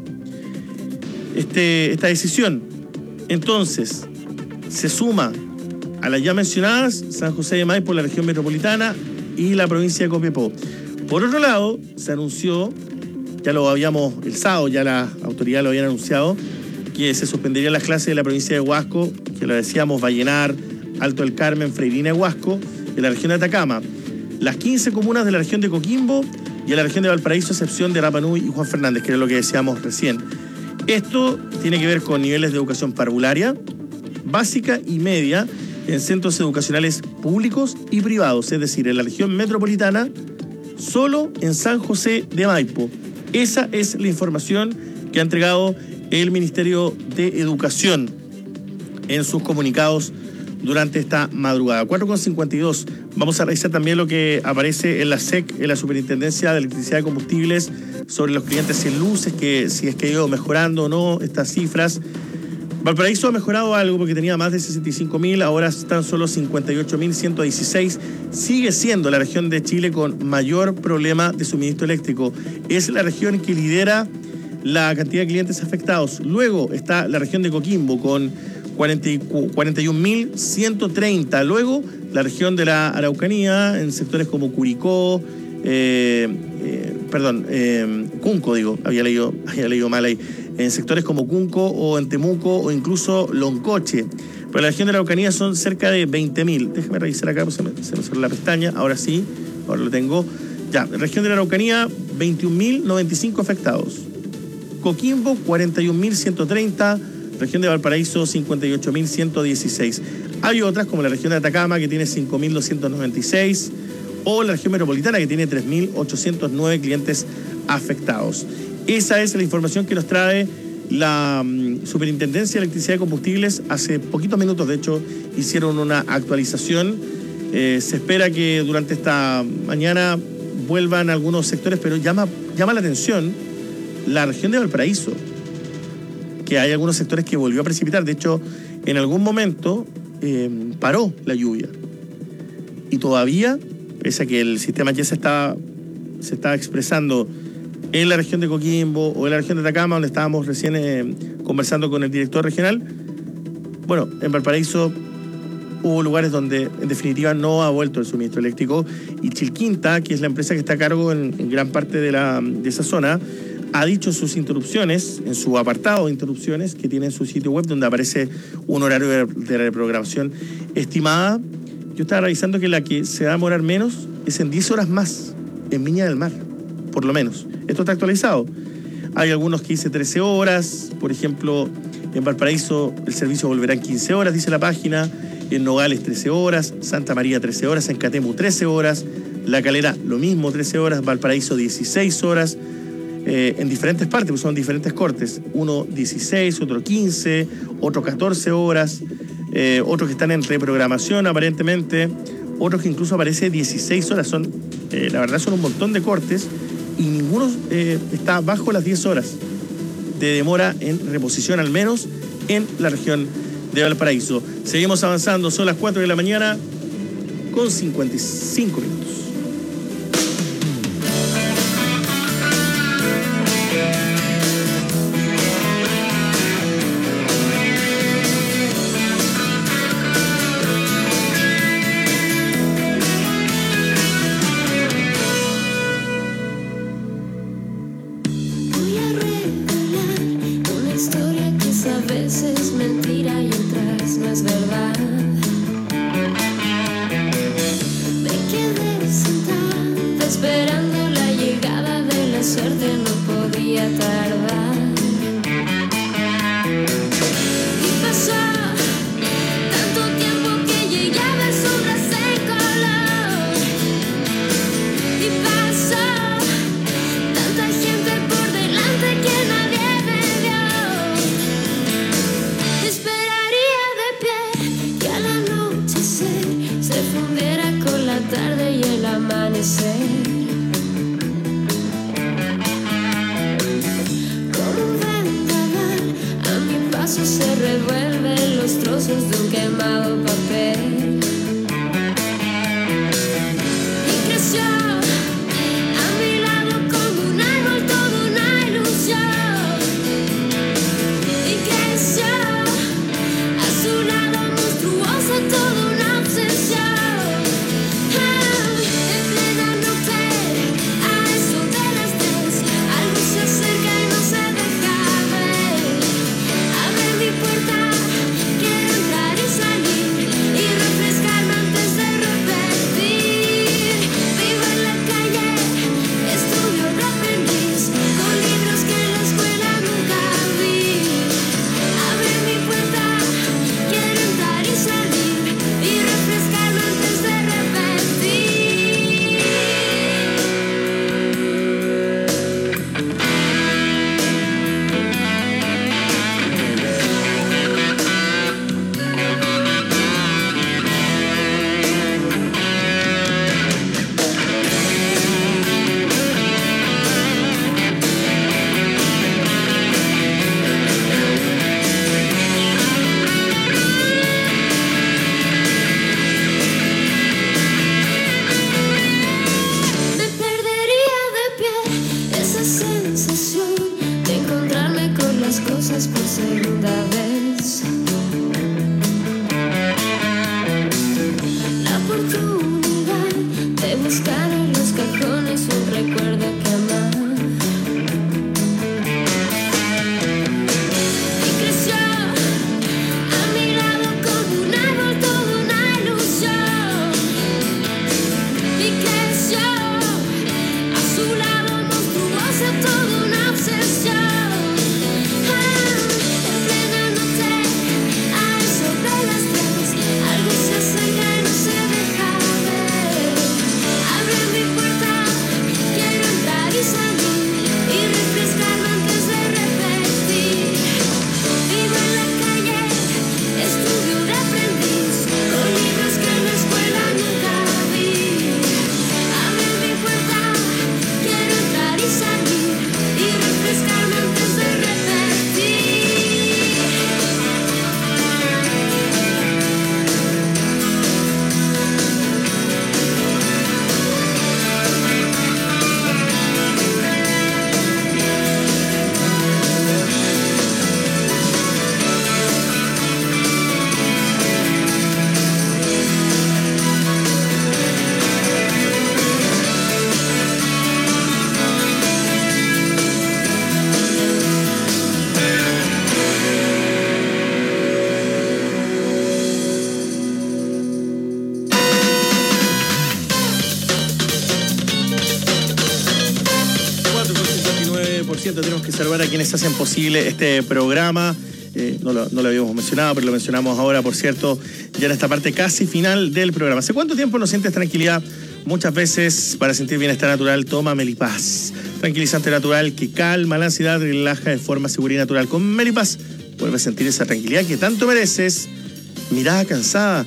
este, esta decisión. Entonces, se suma a las ya mencionadas San José de Maipo, la región metropolitana y la provincia de Copiapó. Por otro lado, se anunció, ya lo habíamos, el sábado ya las autoridades lo habían anunciado, que se suspenderían las clases de la provincia de Huasco, que lo decíamos, Vallenar, Alto del Carmen, Freirina y Huasco, de la región de Atacama, las quince comunas de la región de Coquimbo y en la región de Valparaíso, a excepción de Rapa Nui y Juan Fernández, que era lo que decíamos recién. Esto tiene que ver con niveles de educación parvularia, básica y media, en centros educacionales públicos y privados, es decir, en la región metropolitana, solo en San José de Maipo. Esa es la información que ha entregado el Ministerio de Educación en sus comunicados durante esta madrugada. cuatro con cincuenta y dos. Vamos a revisar también lo que aparece en la S E C, en la Superintendencia de Electricidad y Combustibles, sobre los clientes sin luces, que si es que ha ido mejorando o no estas cifras. Valparaíso ha mejorado algo porque tenía más de sesenta y cinco mil, ahora están solo cincuenta y ocho mil ciento dieciséis. Sigue siendo la región de Chile con mayor problema de suministro eléctrico. Es la región que lidera la cantidad de clientes afectados. Luego está la región de Coquimbo con cuarenta y un mil ciento treinta. Luego la región de la Araucanía en sectores como Curicó, eh, eh, perdón, eh, Cunco, digo, había leído, había leído mal ahí. En sectores como Cunco o en Temuco o incluso Loncoche. Pero la región de la Araucanía son cerca de veinte mil. Déjame revisar acá, pues se me, se me cerró la pestaña. Ahora sí, ahora lo tengo. Ya, región de la Araucanía, veintiún mil noventa y cinco afectados. Coquimbo, cuarenta y un mil ciento treinta. Región de Valparaíso, cincuenta y ocho mil ciento dieciséis. Hay otras, como la región de Atacama, que tiene cinco mil doscientos noventa y seis. O la región metropolitana, que tiene tres mil ochocientos nueve clientes afectados. Esa es la información que nos trae la um, Superintendencia de Electricidad y Combustibles. Hace poquitos minutos, de hecho, hicieron una actualización. Eh, se espera que durante esta mañana vuelvan algunos sectores, pero llama, llama la atención la región de Valparaíso, que hay algunos sectores que volvió a precipitar. De hecho, en algún momento eh, paró la lluvia. Y todavía, pese a que el sistema ya se está, se está expresando en la región de Coquimbo o en la región de Atacama, donde estábamos recién eh, conversando con el director regional, bueno, en Valparaíso hubo lugares donde en definitiva no ha vuelto el suministro eléctrico, y Chilquinta, que es la empresa que está a cargo en, en gran parte de, la, de esa zona, ha dicho en sus interrupciones, en su apartado de interrupciones que tiene en su sitio web, donde aparece un horario de, de reprogramación estimada. Yo estaba revisando que la que se va a demorar menos es en diez horas más en Viña del Mar, por lo menos. Esto está actualizado. Hay algunos que dice trece horas, por ejemplo, en Valparaíso el servicio volverá en quince horas, dice la página, en Nogales trece horas, Santa María trece horas, en Catemu trece horas, La Calera lo mismo, trece horas, Valparaíso dieciséis horas, eh, en diferentes partes, pues son diferentes cortes, uno dieciséis, otro quince, otro catorce horas, eh, otros que están en reprogramación aparentemente, otros que incluso aparece dieciséis horas, son, eh, la verdad son un montón de cortes, y ninguno eh, está bajo las diez horas de demora en reposición, al menos en la región de Valparaíso. Seguimos avanzando, son las cuatro de la mañana con cincuenta y cinco minutos. conocerte no podía tardar. Y pasó tanto tiempo que llegué a ver su raza en color. Y pasó tanta gente por delante que nadie me vio. Esperaría de pie que al anochecer se fundiera con la tarde y el amanecer. Como un vendaval a mi paso se revuelven los trozos de un quemado papel. Y creció a mi lado como un árbol toda una ilusión. Y creció a su lado monstruosa toda una obsesión. Ah, en plena noche, a eso de las tres, algo se acerca y no se deja ver. Abre mi puerta, quiero entrar y salir y refrescarme antes de repetir. Vivo en la calle, estudio de aprendiz, con libros que en la escuela nunca vi. Abre mi puerta, quiero entrar y salir y refrescarme antes de repetir. Me perdería de pie esa sensación de encontrarme con las cosas por segunda vez. La oportunidad de buscar en los cajones un recuerdo que amar. Y creció a mi lado como un árbol toda una ilusión. Y creció a su lado monstruosa toda una obsesión. Ah, en plena noche, a eso de las tres, algo se acerca y no se deja ver. Abre mi puerta, quiero entrar y salir y refrescarme antes de repetir. Vivo en la calle, estudio de aprendiz, con libros que en la escuela nunca vi. Abre mi puerta, quiero entrar y salir y refrescarme antes de repetir. cuatro coma cincuenta y nueve por ciento. Tenemos que saludar a quienes hacen posible este programa. Eh, no, lo, no lo habíamos mencionado, pero lo mencionamos ahora, por cierto, ya en esta parte casi final del programa. ¿Hace cuánto tiempo no sientes tranquilidad? Muchas veces, para sentir bienestar natural, toma Melipaz. Tranquilizante natural que calma la ansiedad, relaja de forma segura y natural. Con Melipaz vuelve a sentir esa tranquilidad que tanto mereces. Mirada cansada,